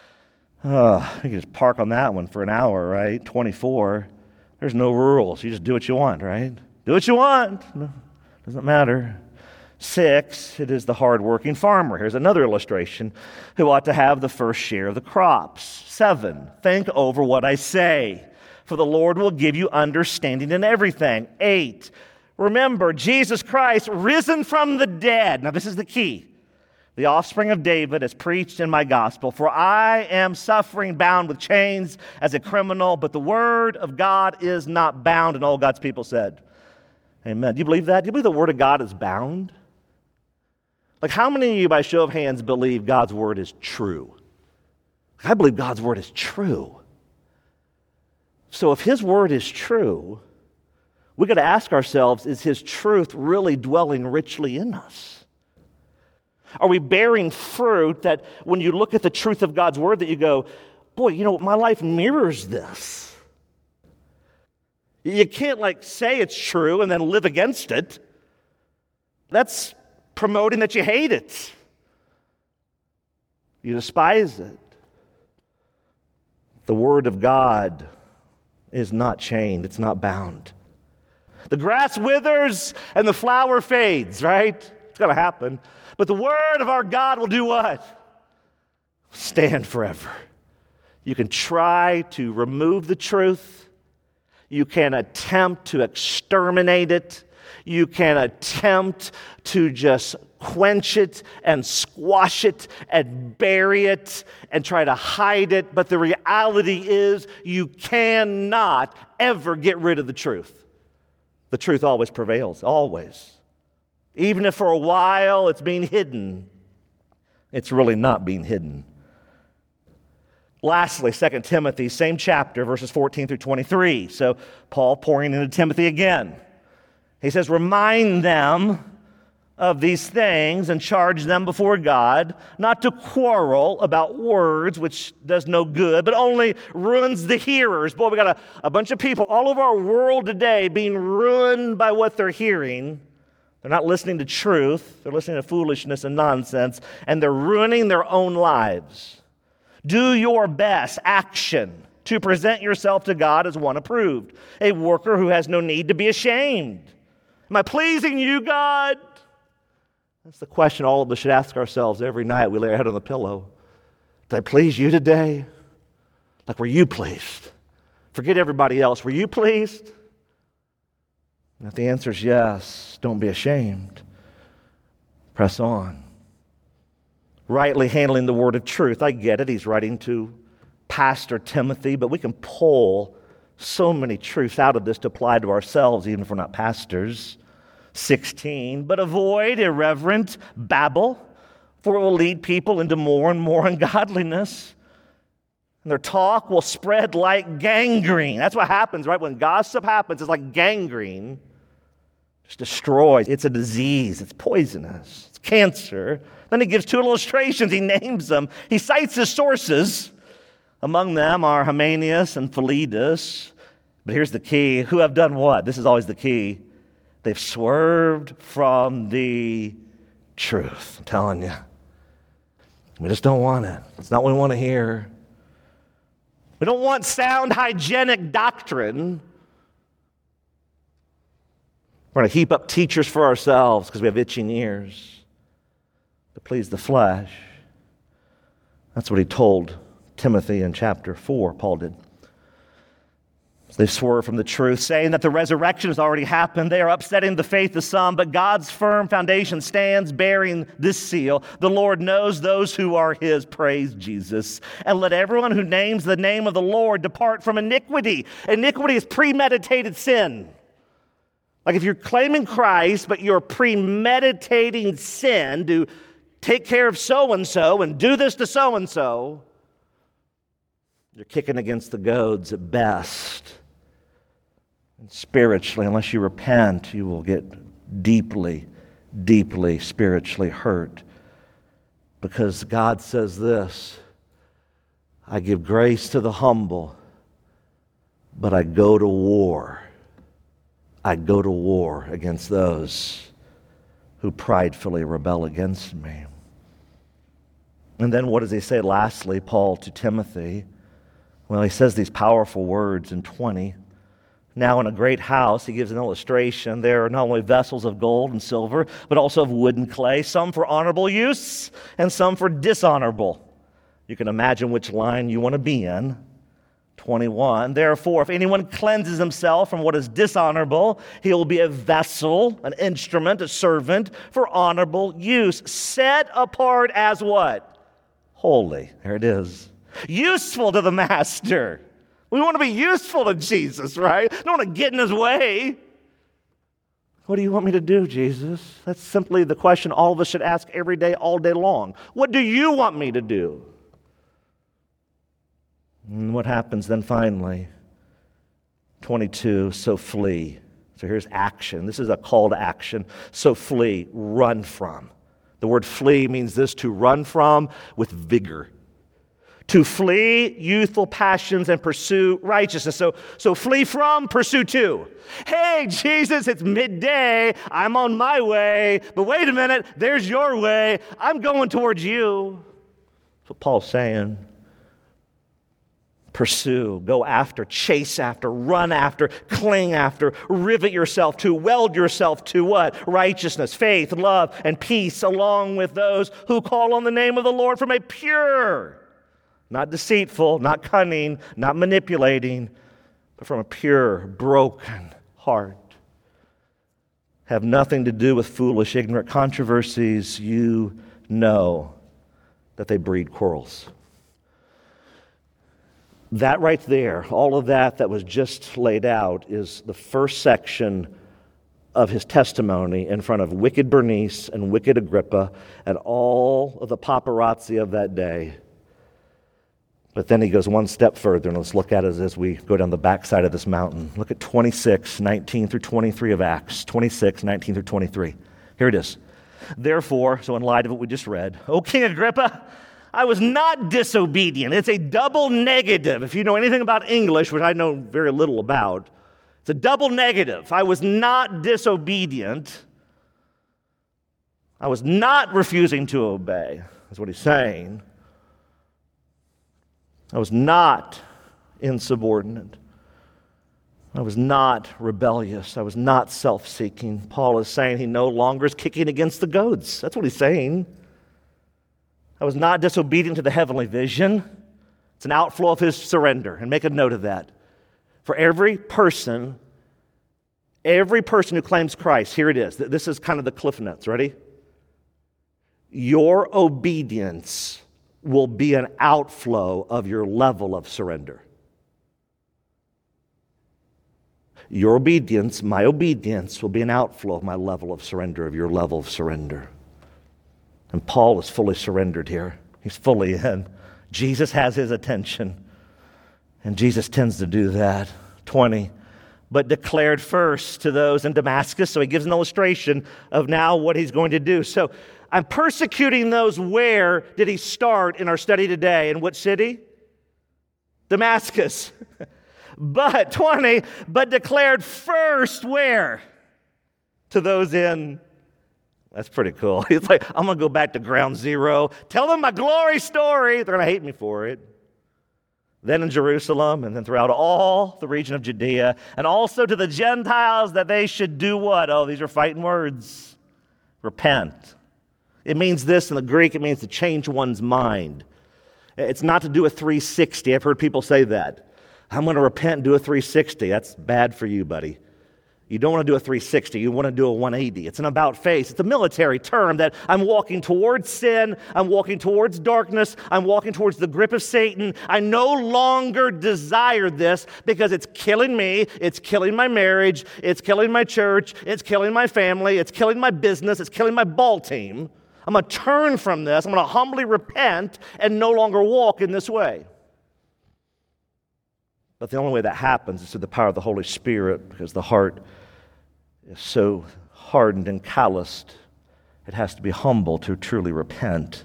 can just park on that one for an hour, right? 24. There's no rules. You just do what you want, right? Do what you want. No, doesn't matter. 6, it is the hardworking farmer. Here's another illustration who ought to have the first share of the crops. 7, think over what I say, for the Lord will give you understanding in everything. 8, remember Jesus Christ risen from the dead. Now this is the key. The offspring of David is preached in my gospel, for I am suffering bound with chains as a criminal, but the word of God is not bound. And all God's people said, amen. Do you believe that? Do you believe the word of God is bound? Like, how many of you, by show of hands, believe God's word is true? I believe God's word is true. So if his word is true, we've got to ask ourselves, is his truth really dwelling richly in us? Are we bearing fruit that when you look at the truth of God's word that you go, boy, you know, my life mirrors this? You can't say it's true and then live against it. That's promoting that you hate it. You despise it. The word of God is not chained. It's not bound. The grass withers and the flower fades, right? It's going to happen. But the word of our God will do what? Stand forever. You can try to remove the truth. You can attempt to exterminate it. You can attempt to just quench it and squash it and bury it and try to hide it. But the reality is you cannot ever get rid of the truth. The truth always prevails, always. Even if for a while it's being hidden, it's really not being hidden. Lastly, 2 Timothy, same chapter, verses 14 through 23. So Paul pouring into Timothy again. He says, remind them of these things and charge them before God, not to quarrel about words, which does no good, but only ruins the hearers. Boy, we got a bunch of people all over our world today being ruined by what they're hearing. They're not listening to truth. They're listening to foolishness and nonsense, and they're ruining their own lives. Do your best, action, to present yourself to God as one approved, a worker who has no need to be ashamed. Am I pleasing you, God? That's the question all of us should ask ourselves every night we lay our head on the pillow. Did I please you today? Were you pleased? Forget everybody else. Were you pleased? And if the answer is yes, don't be ashamed. Press on. Rightly handling the word of truth. I get it. He's writing to Pastor Timothy, but we can pull so many truths out of this to apply to ourselves, even if we're not pastors. 16, but avoid irreverent babble, for it will lead people into more and more ungodliness. And their talk will spread like gangrene. That's what happens, right? When gossip happens, it's like gangrene. Just destroys. It's a disease. It's poisonous. It's cancer. Then he gives two illustrations. He names them. He cites his sources. Among them are Hymenaeus and Philetus. But here's the key. Who have done what? This is always the key. They've swerved from the truth. I'm telling you. We just don't want it. It's not what we want to hear. We don't want sound, hygienic doctrine. We're going to heap up teachers for ourselves because we have itching ears to please the flesh. That's what he told Timothy in chapter 4, Paul did. They swerve from the truth, saying that the resurrection has already happened. They are upsetting the faith of some, but God's firm foundation stands bearing this seal. The Lord knows those who are his. Praise Jesus. And let everyone who names the name of the Lord depart from iniquity. Iniquity is premeditated sin. Like if you're claiming Christ, but you're premeditating sin to take care of so-and-so and do this to so-and-so, you're kicking against the goads at best. And spiritually, unless you repent, you will get deeply, deeply spiritually hurt. Because God says this, I give grace to the humble, but I go to war. I go to war against those who pridefully rebel against me. And then what does he say lastly, Paul to Timothy? Well, he says these powerful words in 20. Now in a great house, he gives an illustration. There are not only vessels of gold and silver, but also of wood and clay, some for honorable use and some for dishonorable. You can imagine which line you want to be in. 21, therefore, if anyone cleanses himself from what is dishonorable, he will be a vessel, an instrument, a servant for honorable use, set apart as what? Holy. There it is. Useful to the master. We want to be useful to Jesus, right? We don't want to get in his way. What do you want me to do, Jesus? That's simply the question all of us should ask every day, all day long. What do you want me to do? And what happens then finally? 22, so flee. So here's action. This is a call to action. So flee, run from. The word flee means this, to run from with vigor. To flee youthful passions and pursue righteousness. So flee from, pursue to. Hey, Jesus, it's midday. I'm on my way. But wait a minute, there's your way. I'm going towards you. That's what Paul's saying. Pursue, go after, chase after, run after, cling after, rivet yourself to, weld yourself to what? Righteousness, faith, love, and peace, along with those who call on the name of the Lord from a pure, not deceitful, not cunning, not manipulating, but from a pure, broken heart. Have nothing to do with foolish, ignorant controversies. You know that they breed quarrels. That right there, all of that was just laid out, is the first section of his testimony in front of wicked Bernice and wicked Agrippa and all of the paparazzi of that day. But then he goes one step further, and let's look at it as we go down the backside of this mountain. Look at 26, 19 through 23 of Acts. 26, 19 through 23. Here it is. Therefore, so in light of what we just read, O King Agrippa, I was not disobedient. It's a double negative. If you know anything about English, which I know very little about, it's a double negative. I was not disobedient. I was not refusing to obey. That's what he's saying. I was not insubordinate. I was not rebellious. I was not self-seeking. Paul is saying he no longer is kicking against the goads. That's what he's saying. I was not disobedient to the heavenly vision. It's an outflow of his surrender. And make a note of that. For every person who claims Christ, here it is. This is kind of the cliff notes. Ready? Your obedience will be an outflow of your level of surrender. Your obedience, my obedience, will be an outflow of my level of surrender, of your level of surrender. And Paul is fully surrendered here. He's fully in. Jesus has his attention. And Jesus tends to do that. 20. but declared first to those in Damascus. So he gives an illustration of now what he's going to do. So I'm persecuting those. Where did he start in our study today? In what city? Damascus. But declared first where? To those in. That's pretty cool. He's like, I'm going to go back to ground zero. Tell them my glory story. They're going to hate me for it. Then in Jerusalem, and then throughout all the region of Judea, and also to the Gentiles, that they should do what? Oh, these are fighting words. Repent. It means this in the Greek, it means to change one's mind. It's not to do a 360. I've heard people say that. I'm going to repent and do a 360. That's bad for you, buddy. You don't want to do a 360. You want to do a 180. It's an about face. It's a military term that I'm walking towards sin. I'm walking towards darkness. I'm walking towards the grip of Satan. I no longer desire this because it's killing me. It's killing my marriage. It's killing my church. It's killing my family. It's killing my business. It's killing my ball team. I'm going to turn from this. I'm going to humbly repent and no longer walk in this way. But the only way that happens is through the power of the Holy Spirit, because the heart is so hardened and calloused. It has to be humble to truly repent.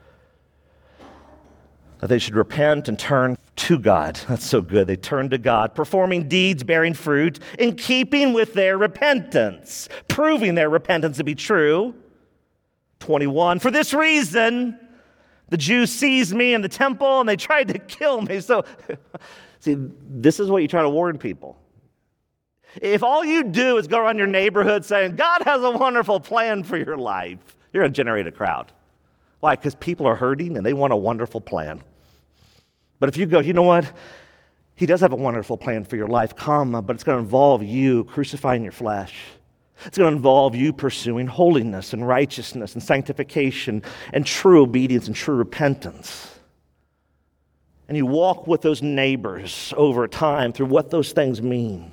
That they should repent and turn to God. That's so good. They turn to God, performing deeds bearing fruit in keeping with their repentance, proving their repentance to be true. 21, for this reason, the Jews seized me in the temple and they tried to kill me. So, see, this is what you try to warn people. If all you do is go around your neighborhood saying, God has a wonderful plan for your life, you're going to generate a crowd. Why? Because people are hurting and they want a wonderful plan. But if you go, you know what? He does have a wonderful plan for your life, but it's going to involve you crucifying your flesh. It's going to involve you pursuing holiness and righteousness and sanctification and true obedience and true repentance. And you walk with those neighbors over time through what those things mean.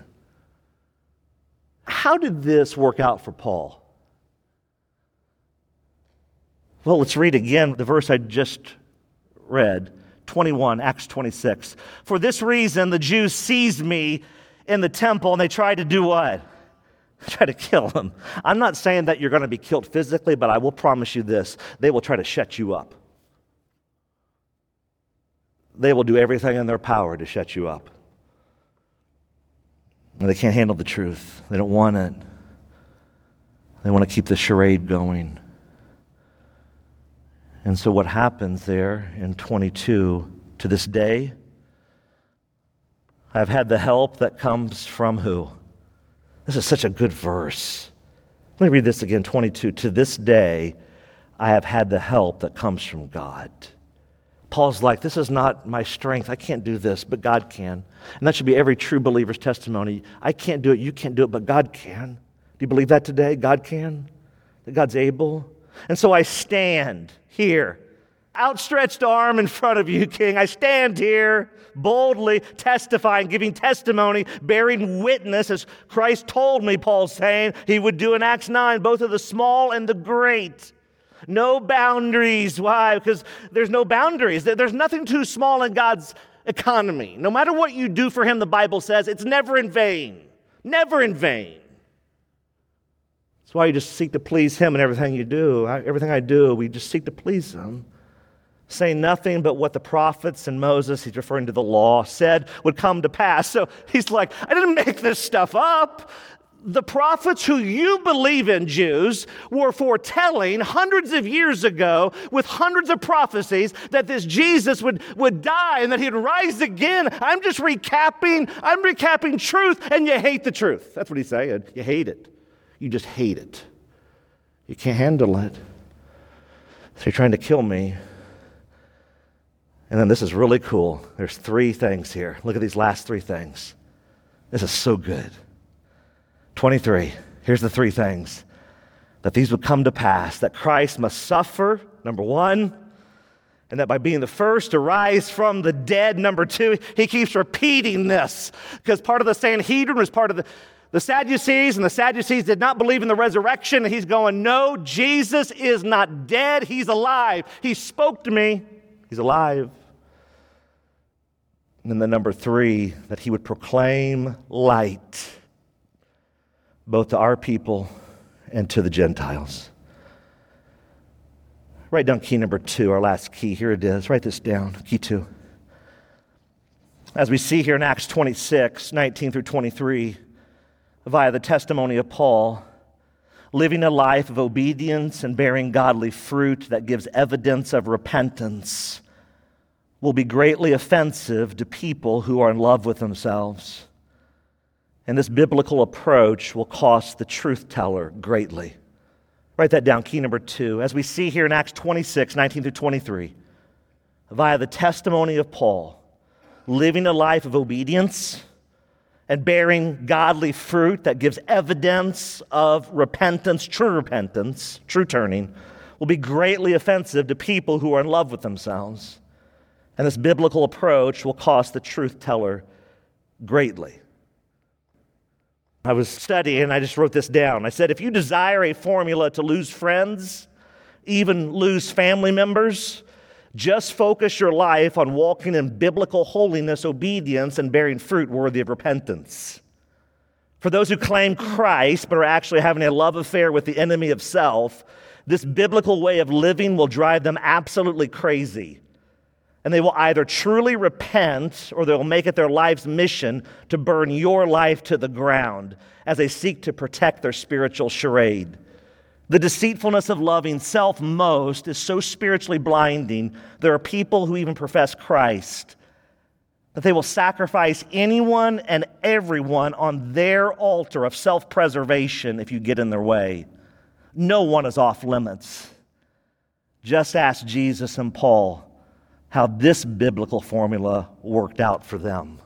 How did this work out for Paul? Well, let's read again the verse I just read, 21, Acts 26. For this reason, the Jews seized me in the temple and they tried to do what? Try to kill him. I'm not saying that you're going to be killed physically, but I will promise you this. They will try to shut you up. They will do everything in their power to shut you up. And they can't handle the truth. They don't want it. They want to keep the charade going. And so what happens there in 22, to this day, I've had the help that comes from who? This is such a good verse. Let me read this again, 22. To this day, I have had the help that comes from God. Paul's like, this is not my strength. I can't do this, but God can. And that should be every true believer's testimony. I can't do it, you can't do it, but God can. Do you believe that today? God can? That God's able? And so I stand here, outstretched arm in front of you, King. I stand here boldly testifying, giving testimony, bearing witness, as Christ told me, Paul's saying, he would do in Acts 9, both of the small and the great. No boundaries. Why? Because there's no boundaries. There's nothing too small in God's economy. No matter what you do for him, the Bible says, it's never in vain. Never in vain. That's why you just seek to please him in everything you do. Everything I do, we just seek to please him. Saying nothing but what the prophets and Moses, he's referring to the law, said would come to pass. So he's like, I didn't make this stuff up. The prophets who you believe in, Jews, were foretelling hundreds of years ago with hundreds of prophecies that this Jesus would die and that he'd rise again. I'm recapping truth, and you hate the truth. That's what he's saying. You hate it. You just hate it. You can't handle it. So you're trying to kill me. And then this is really cool. There's 3 things here. Look at these last 3 things. This is so good. 23, here's the 3 things. That these would come to pass. That Christ must suffer, number 1. And that by being the first to rise from the dead, number 2. He keeps repeating this. Because part of the Sanhedrin was part of the Sadducees. And the Sadducees did not believe in the resurrection. And he's going, no, Jesus is not dead. He's alive. He spoke to me. He's alive. And then the number 3, that he would proclaim light both to our people and to the Gentiles. Write down key number 2, our last key. Here it is. Write this down. Key 2. As we see here in Acts 26, 19 through 23, via the testimony of Paul, living a life of obedience and bearing godly fruit that gives evidence of repentance will be greatly offensive to people who are in love with themselves. And this biblical approach will cost the truth teller greatly. Write that down, key number 2. As we see here in Acts 26, 19 through 23, via the testimony of Paul, living a life of obedience and bearing godly fruit that gives evidence of repentance, true turning, will be greatly offensive to people who are in love with themselves. And this biblical approach will cost the truth teller greatly. I was studying and I just wrote this down. I said, if you desire a formula to lose friends, even lose family members, just focus your life on walking in biblical holiness, obedience, and bearing fruit worthy of repentance. For those who claim Christ but are actually having a love affair with the enemy of self, this biblical way of living will drive them absolutely crazy. And they will either truly repent or they will make it their life's mission to burn your life to the ground as they seek to protect their spiritual charade. The deceitfulness of loving self most is so spiritually blinding, there are people who even profess Christ, that they will sacrifice anyone and everyone on their altar of self-preservation if you get in their way. No one is off limits. Just ask Jesus and Paul how this biblical formula worked out for them.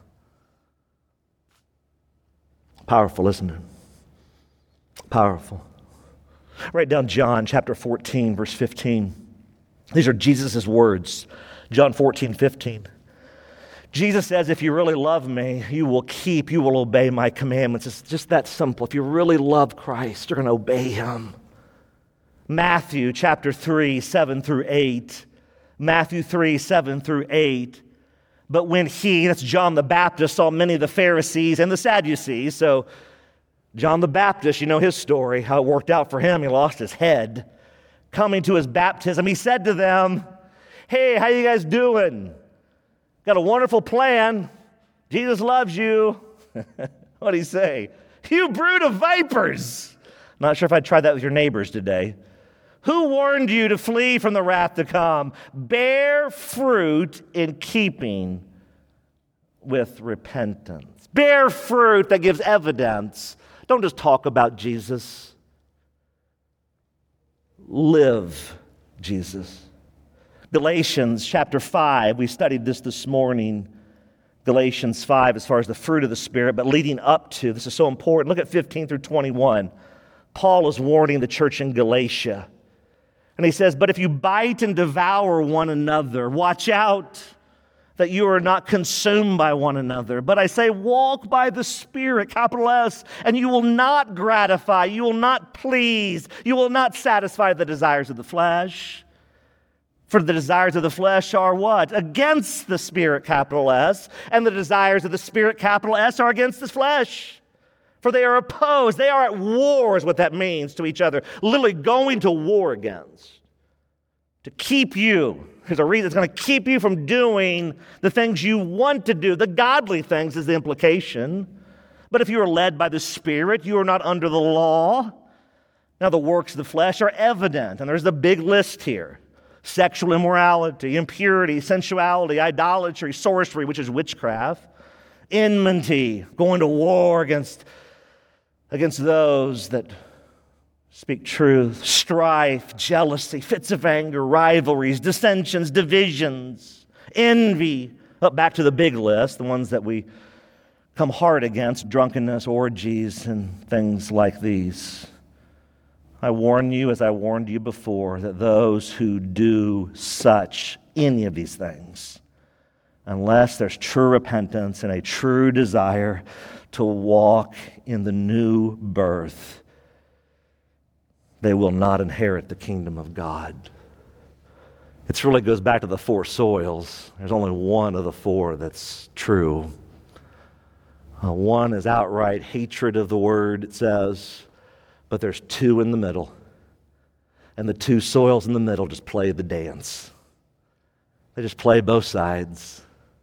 Powerful, isn't it? Powerful. Write down John chapter 14, verse 15. These are Jesus' words. John 14, 15. Jesus says, if you really love me, you will obey my commandments. It's just that simple. If you really love Christ, you're going to obey him. Matthew chapter 3, 7 through 8. Matthew 3, 7 through 8. But when he, that's John the Baptist, saw many of the Pharisees and the Sadducees, so John the Baptist, you know his story, how it worked out for him. He lost his head. Coming to his baptism, he said to them, hey, how you guys doing? Got a wonderful plan. Jesus loves you. What'd he say? You brood of vipers. Not sure if I'd try that with your neighbors today. Who warned you to flee from the wrath to come? Bear fruit in keeping with repentance. Bear fruit that gives evidence. Don't just talk about Jesus. Live Jesus. Galatians chapter 5, we studied this morning. Galatians 5 as far as the fruit of the Spirit, but leading up to, this is so important. Look at 15 through 21. Paul is warning the church in Galatia. And he says, but if you bite and devour one another, watch out that you are not consumed by one another. But I say, walk by the Spirit, capital S, and you will not gratify, you will not please, you will not satisfy the desires of the flesh. For the desires of the flesh are what? Against the Spirit, capital S, and the desires of the Spirit, capital S, are against the flesh. For they are opposed. They are at war is what that means to each other. Literally going to war against. To keep you. There's a reason it's going to keep you from doing the things you want to do. The godly things is the implication. But if you are led by the Spirit, you are not under the law. Now the works of the flesh are evident. And there's the big list here. Sexual immorality, impurity, sensuality, idolatry, sorcery, which is witchcraft. Enmity, going to war against those that speak truth, strife, jealousy, fits of anger, rivalries, dissensions, divisions, envy. Back to the big list, the ones that we come hard against, drunkenness, orgies, and things like these. I warn you, as I warned you before, that those who do any of these things, unless there's true repentance and a true desire to walk in the new birth, they will not inherit the kingdom of God. It really goes back to the four soils. There's only one of the four that's true. One is outright hatred of the word, it says, but there's two in the middle. And the two soils in the middle just play the dance. They just play both sides.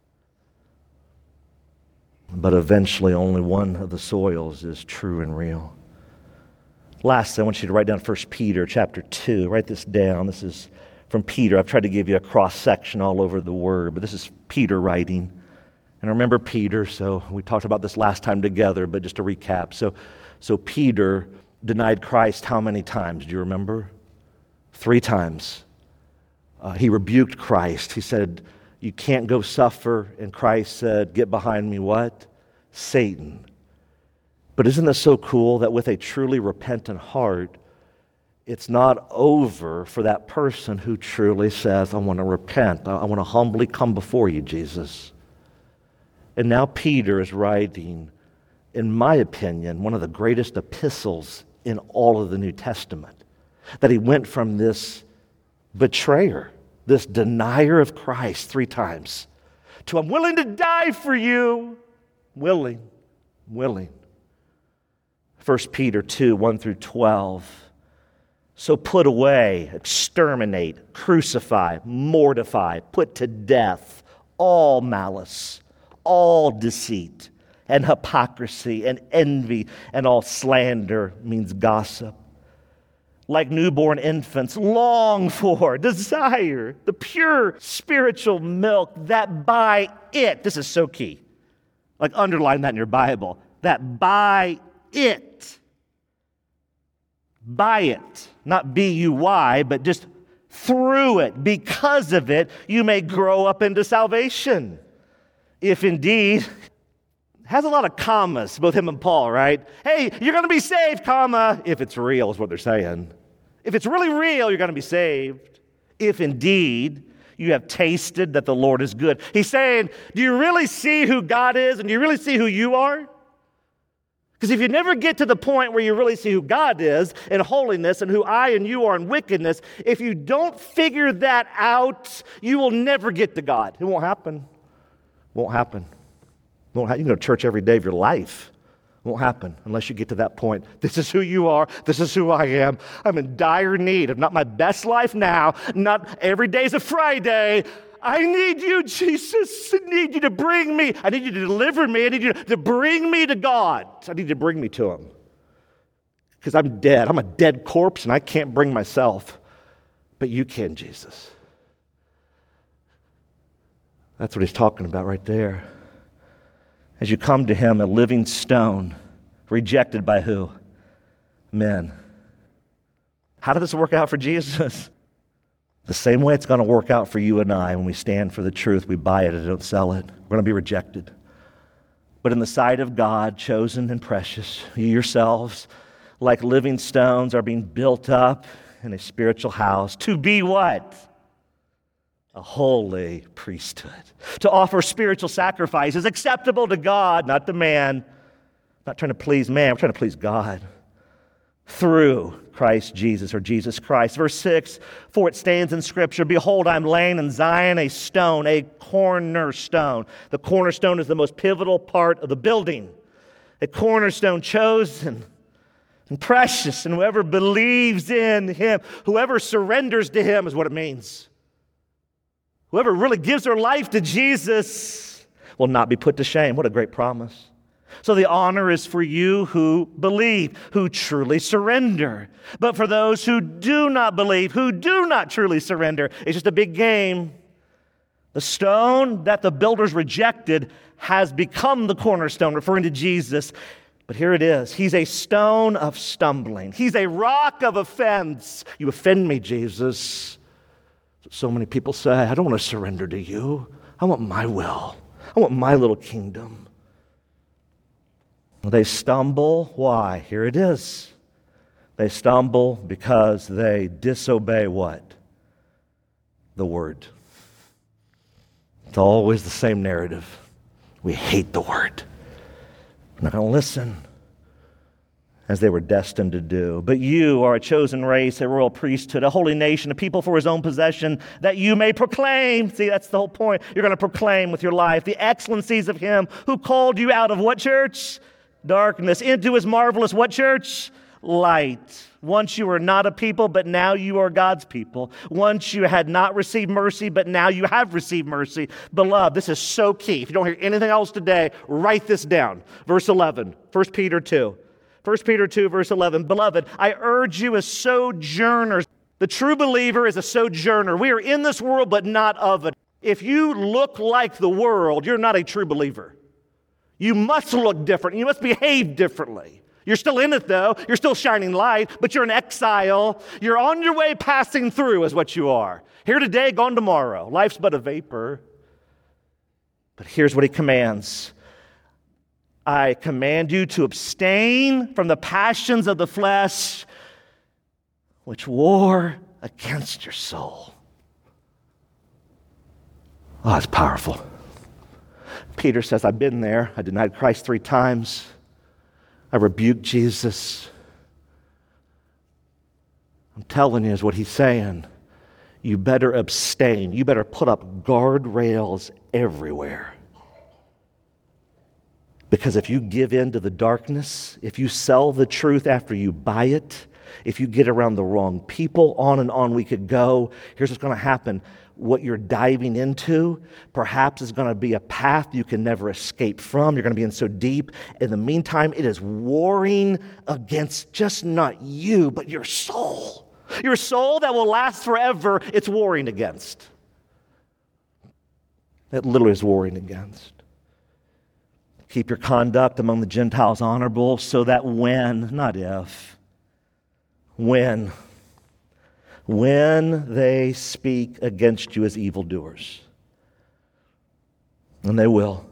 But eventually only one of the soils is true and real. Lastly, I want you to write down 1 Peter chapter 2. Write this down. This is from Peter. I've tried to give you a cross-section all over the word, but this is Peter writing. And remember Peter, so we talked about this last time together, but just to recap. So Peter denied Christ how many times? Do you remember? 3 times. He rebuked Christ. He said, you can't go suffer. And Christ said, get behind me, what? Satan. But isn't this so cool that with a truly repentant heart, it's not over for that person who truly says, I want to repent. I want to humbly come before you, Jesus. And now Peter is writing, in my opinion, one of the greatest epistles in all of the New Testament. That he went from this betrayer, this denier of Christ 3 times, to I'm willing to die for you. Willing. 1 Peter 2, 1 through 12. So put away, exterminate, crucify, mortify, put to death all malice, all deceit, and hypocrisy, and envy, and all slander, means gossip. Like newborn infants, long for, desire the pure spiritual milk that by it, this is so key, like underline that in your Bible, that by it, not B-U-Y, but just through it, because of it, you may grow up into salvation. If indeed, has a lot of commas, both him and Paul, right? Hey, you're going to be saved, comma, if it's real is what they're saying. If it's really real, you're going to be saved. If indeed you have tasted that the Lord is good. He's saying, do you really see who God is and do you really see who you are? Because if you never get to the point where you really see who God is in holiness and who I and you are in wickedness, if you don't figure that out, you will never get to God. It won't happen. It won't happen. You can go to church every day of your life. It won't happen unless you get to that point. This is who you are. This is who I am. I'm in dire need of not my best life now, not every day's a Friday. I need you, Jesus. I need you to bring me. I need you to deliver me. I need you to bring me to God. I need you to bring me to Him. Because I'm dead. I'm a dead corpse and I can't bring myself. But you can, Jesus. That's what he's talking about right there. As you come to Him, a living stone, rejected by who? Men. How did this work out for Jesus? The same way it's going to work out for you and I when we stand for the truth. We buy it and don't sell it. We're going to be rejected. But in the sight of God, chosen and precious, you yourselves, like living stones, are being built up in a spiritual house to be what? A holy priesthood. To offer spiritual sacrifices acceptable to God, not to man. Not trying to please man, we're trying to please God. Through Christ Jesus, or Jesus Christ. Verse 6, for it stands in Scripture, behold, I'm laying in Zion a stone, a cornerstone. The cornerstone is the most pivotal part of the building. A cornerstone chosen and precious, and whoever believes in Him, whoever surrenders to Him is what it means. Whoever really gives their life to Jesus will not be put to shame. What a great promise. So the honor is for you who believe, who truly surrender. But for those who do not believe, who do not truly surrender, it's just a big game. The stone that the builders rejected has become the cornerstone, referring to Jesus. But here it is. He's a stone of stumbling. He's a rock of offense. You offend me, Jesus. So many people say, I don't want to surrender to you. I want my will. I want my little kingdom. They stumble. Why? Here it is. They stumble because they disobey what? The Word. It's always the same narrative. We hate the Word. We're not going to listen. as they were destined to do. But you are a chosen race, a royal priesthood, a holy nation, a people for his own possession, that you may proclaim. See, that's the whole point. You're going to proclaim with your life the excellencies of him who called you out of what church? Darkness. Into his marvelous what church? Light. Once you were not a people, but now you are God's people. Once you had not received mercy, but now you have received mercy. Beloved, this is so key. If you don't hear anything else today, write this down. Verse 11, 1 Peter 2. 1 Peter 2, verse 11. Beloved, I urge you as sojourners. The true believer is a sojourner. We are in this world, but not of it. If you look like the world, you're not a true believer. You must look different. You must behave differently. You're still in it, though. You're still shining light, but you're in exile. You're on your way passing through is what you are. Here today, gone tomorrow. Life's but a vapor. But here's what he commands. I command you to abstain from the passions of the flesh, which war against your soul. Oh, it's powerful. Peter says, I've been there. I denied Christ 3 times. I rebuked Jesus. I'm telling you is what he's saying. You better abstain. You better put up guardrails everywhere. Because if you give in to the darkness, if you sell the truth after you buy it, if you get around the wrong people, on and on we could go, here's what's going to happen. What you're diving into perhaps is going to be a path you can never escape from. You're going to be in so deep. In the meantime, it is warring against just not you, but your soul. Your soul that will last forever, it's warring against. It literally is warring against. Keep your conduct among the Gentiles honorable so that when, not if, when they speak against you as evildoers, and they will.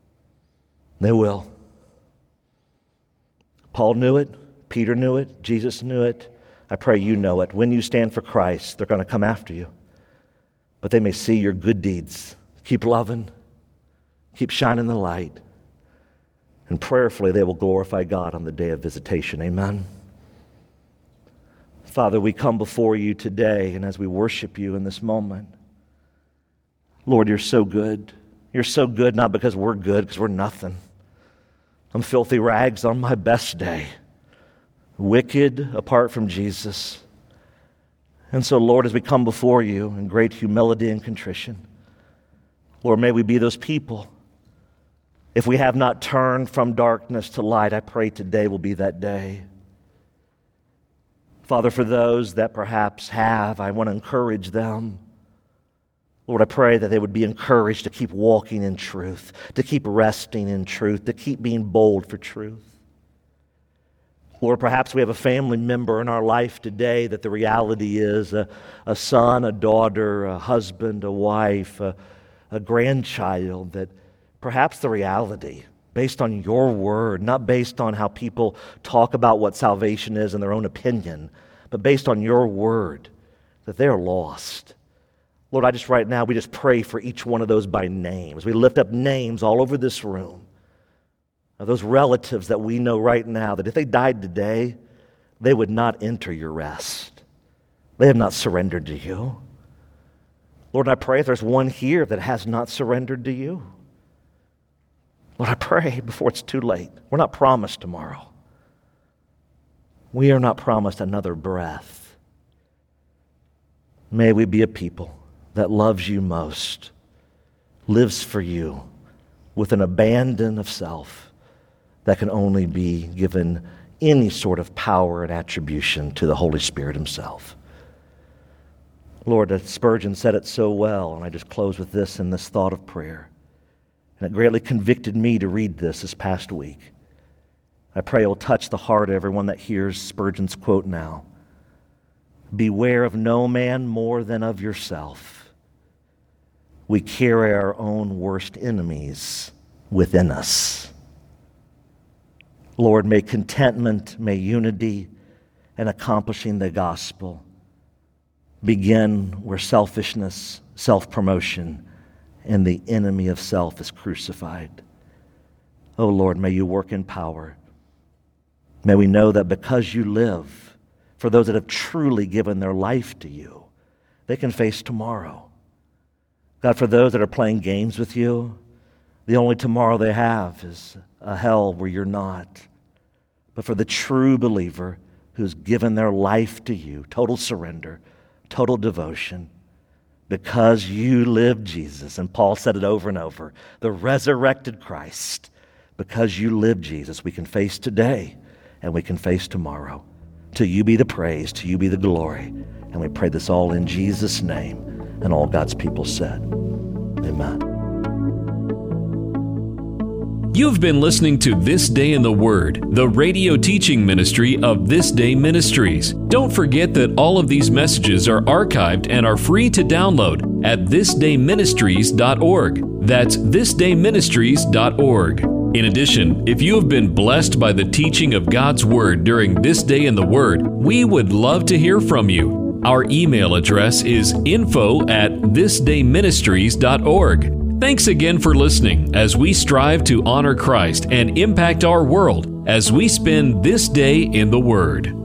Paul knew it, Peter knew it, Jesus knew it. I pray you know it. When you stand for Christ, they're going to come after you. But they may see your good deeds. Keep loving, keep shining the light, and prayerfully they will glorify God on the day of visitation. Amen. Father, we come before you today, and as we worship you in this moment, Lord, you're so good. You're so good, not because we're good, because we're nothing. I'm filthy rags on my best day, wicked apart from Jesus. And so, Lord, as we come before you in great humility and contrition, Lord, may we be those people. If we have not turned from darkness to light, I pray today will be that day. Father, for those that perhaps have, I want to encourage them. Lord, I pray that they would be encouraged to keep walking in truth, to keep resting in truth, to keep being bold for truth. Lord, perhaps we have a family member in our life today that the reality is a son, a daughter, a husband, a wife, a grandchild, that perhaps the reality, based on your word, not based on how people talk about what salvation is in their own opinion, but based on your word, that they're lost. Lord, we just pray for each one of those by name. As we lift up names all over this room, of those relatives that we know right now, that if they died today, they would not enter your rest. They have not surrendered to you. Lord, I pray if there's one here that has not surrendered to you, Lord, I pray before it's too late. We're not promised tomorrow. We are not promised another breath. May we be a people that loves you most, lives for you, with an abandon of self that can only be given any sort of power and attribution to the Holy Spirit himself. Lord, Spurgeon said it so well, and I just close with this in this thought of prayer. And it greatly convicted me to read this past week. I pray it will touch the heart of everyone that hears Spurgeon's quote now. Beware of no man more than of yourself. We carry our own worst enemies within us. Lord, may contentment, may unity, and accomplishing the gospel begin where selfishness, self-promotion, and the enemy of self is crucified. Oh Lord, may you work in power. May we know that because you live, for those that have truly given their life to you, they can face tomorrow. God, for those that are playing games with you, the only tomorrow they have is a hell where you're not. But for the true believer who's given their life to you, total surrender, total devotion, because you lived Jesus, and Paul said it over and over, the resurrected Christ, because you lived Jesus, we can face today and we can face tomorrow. To you be the praise, to you be the glory. And we pray this all in Jesus' name. And all God's people said, amen. You've been listening to This Day in the Word, the radio teaching ministry of This Day Ministries. Don't forget that all of these messages are archived and are free to download at thisdayministries.org. That's thisdayministries.org. In addition, if you have been blessed by the teaching of God's Word during This Day in the Word, we would love to hear from you. Our email address is info@thisdayministries.org. Thanks again for listening as we strive to honor Christ and impact our world as we spend this day in the Word.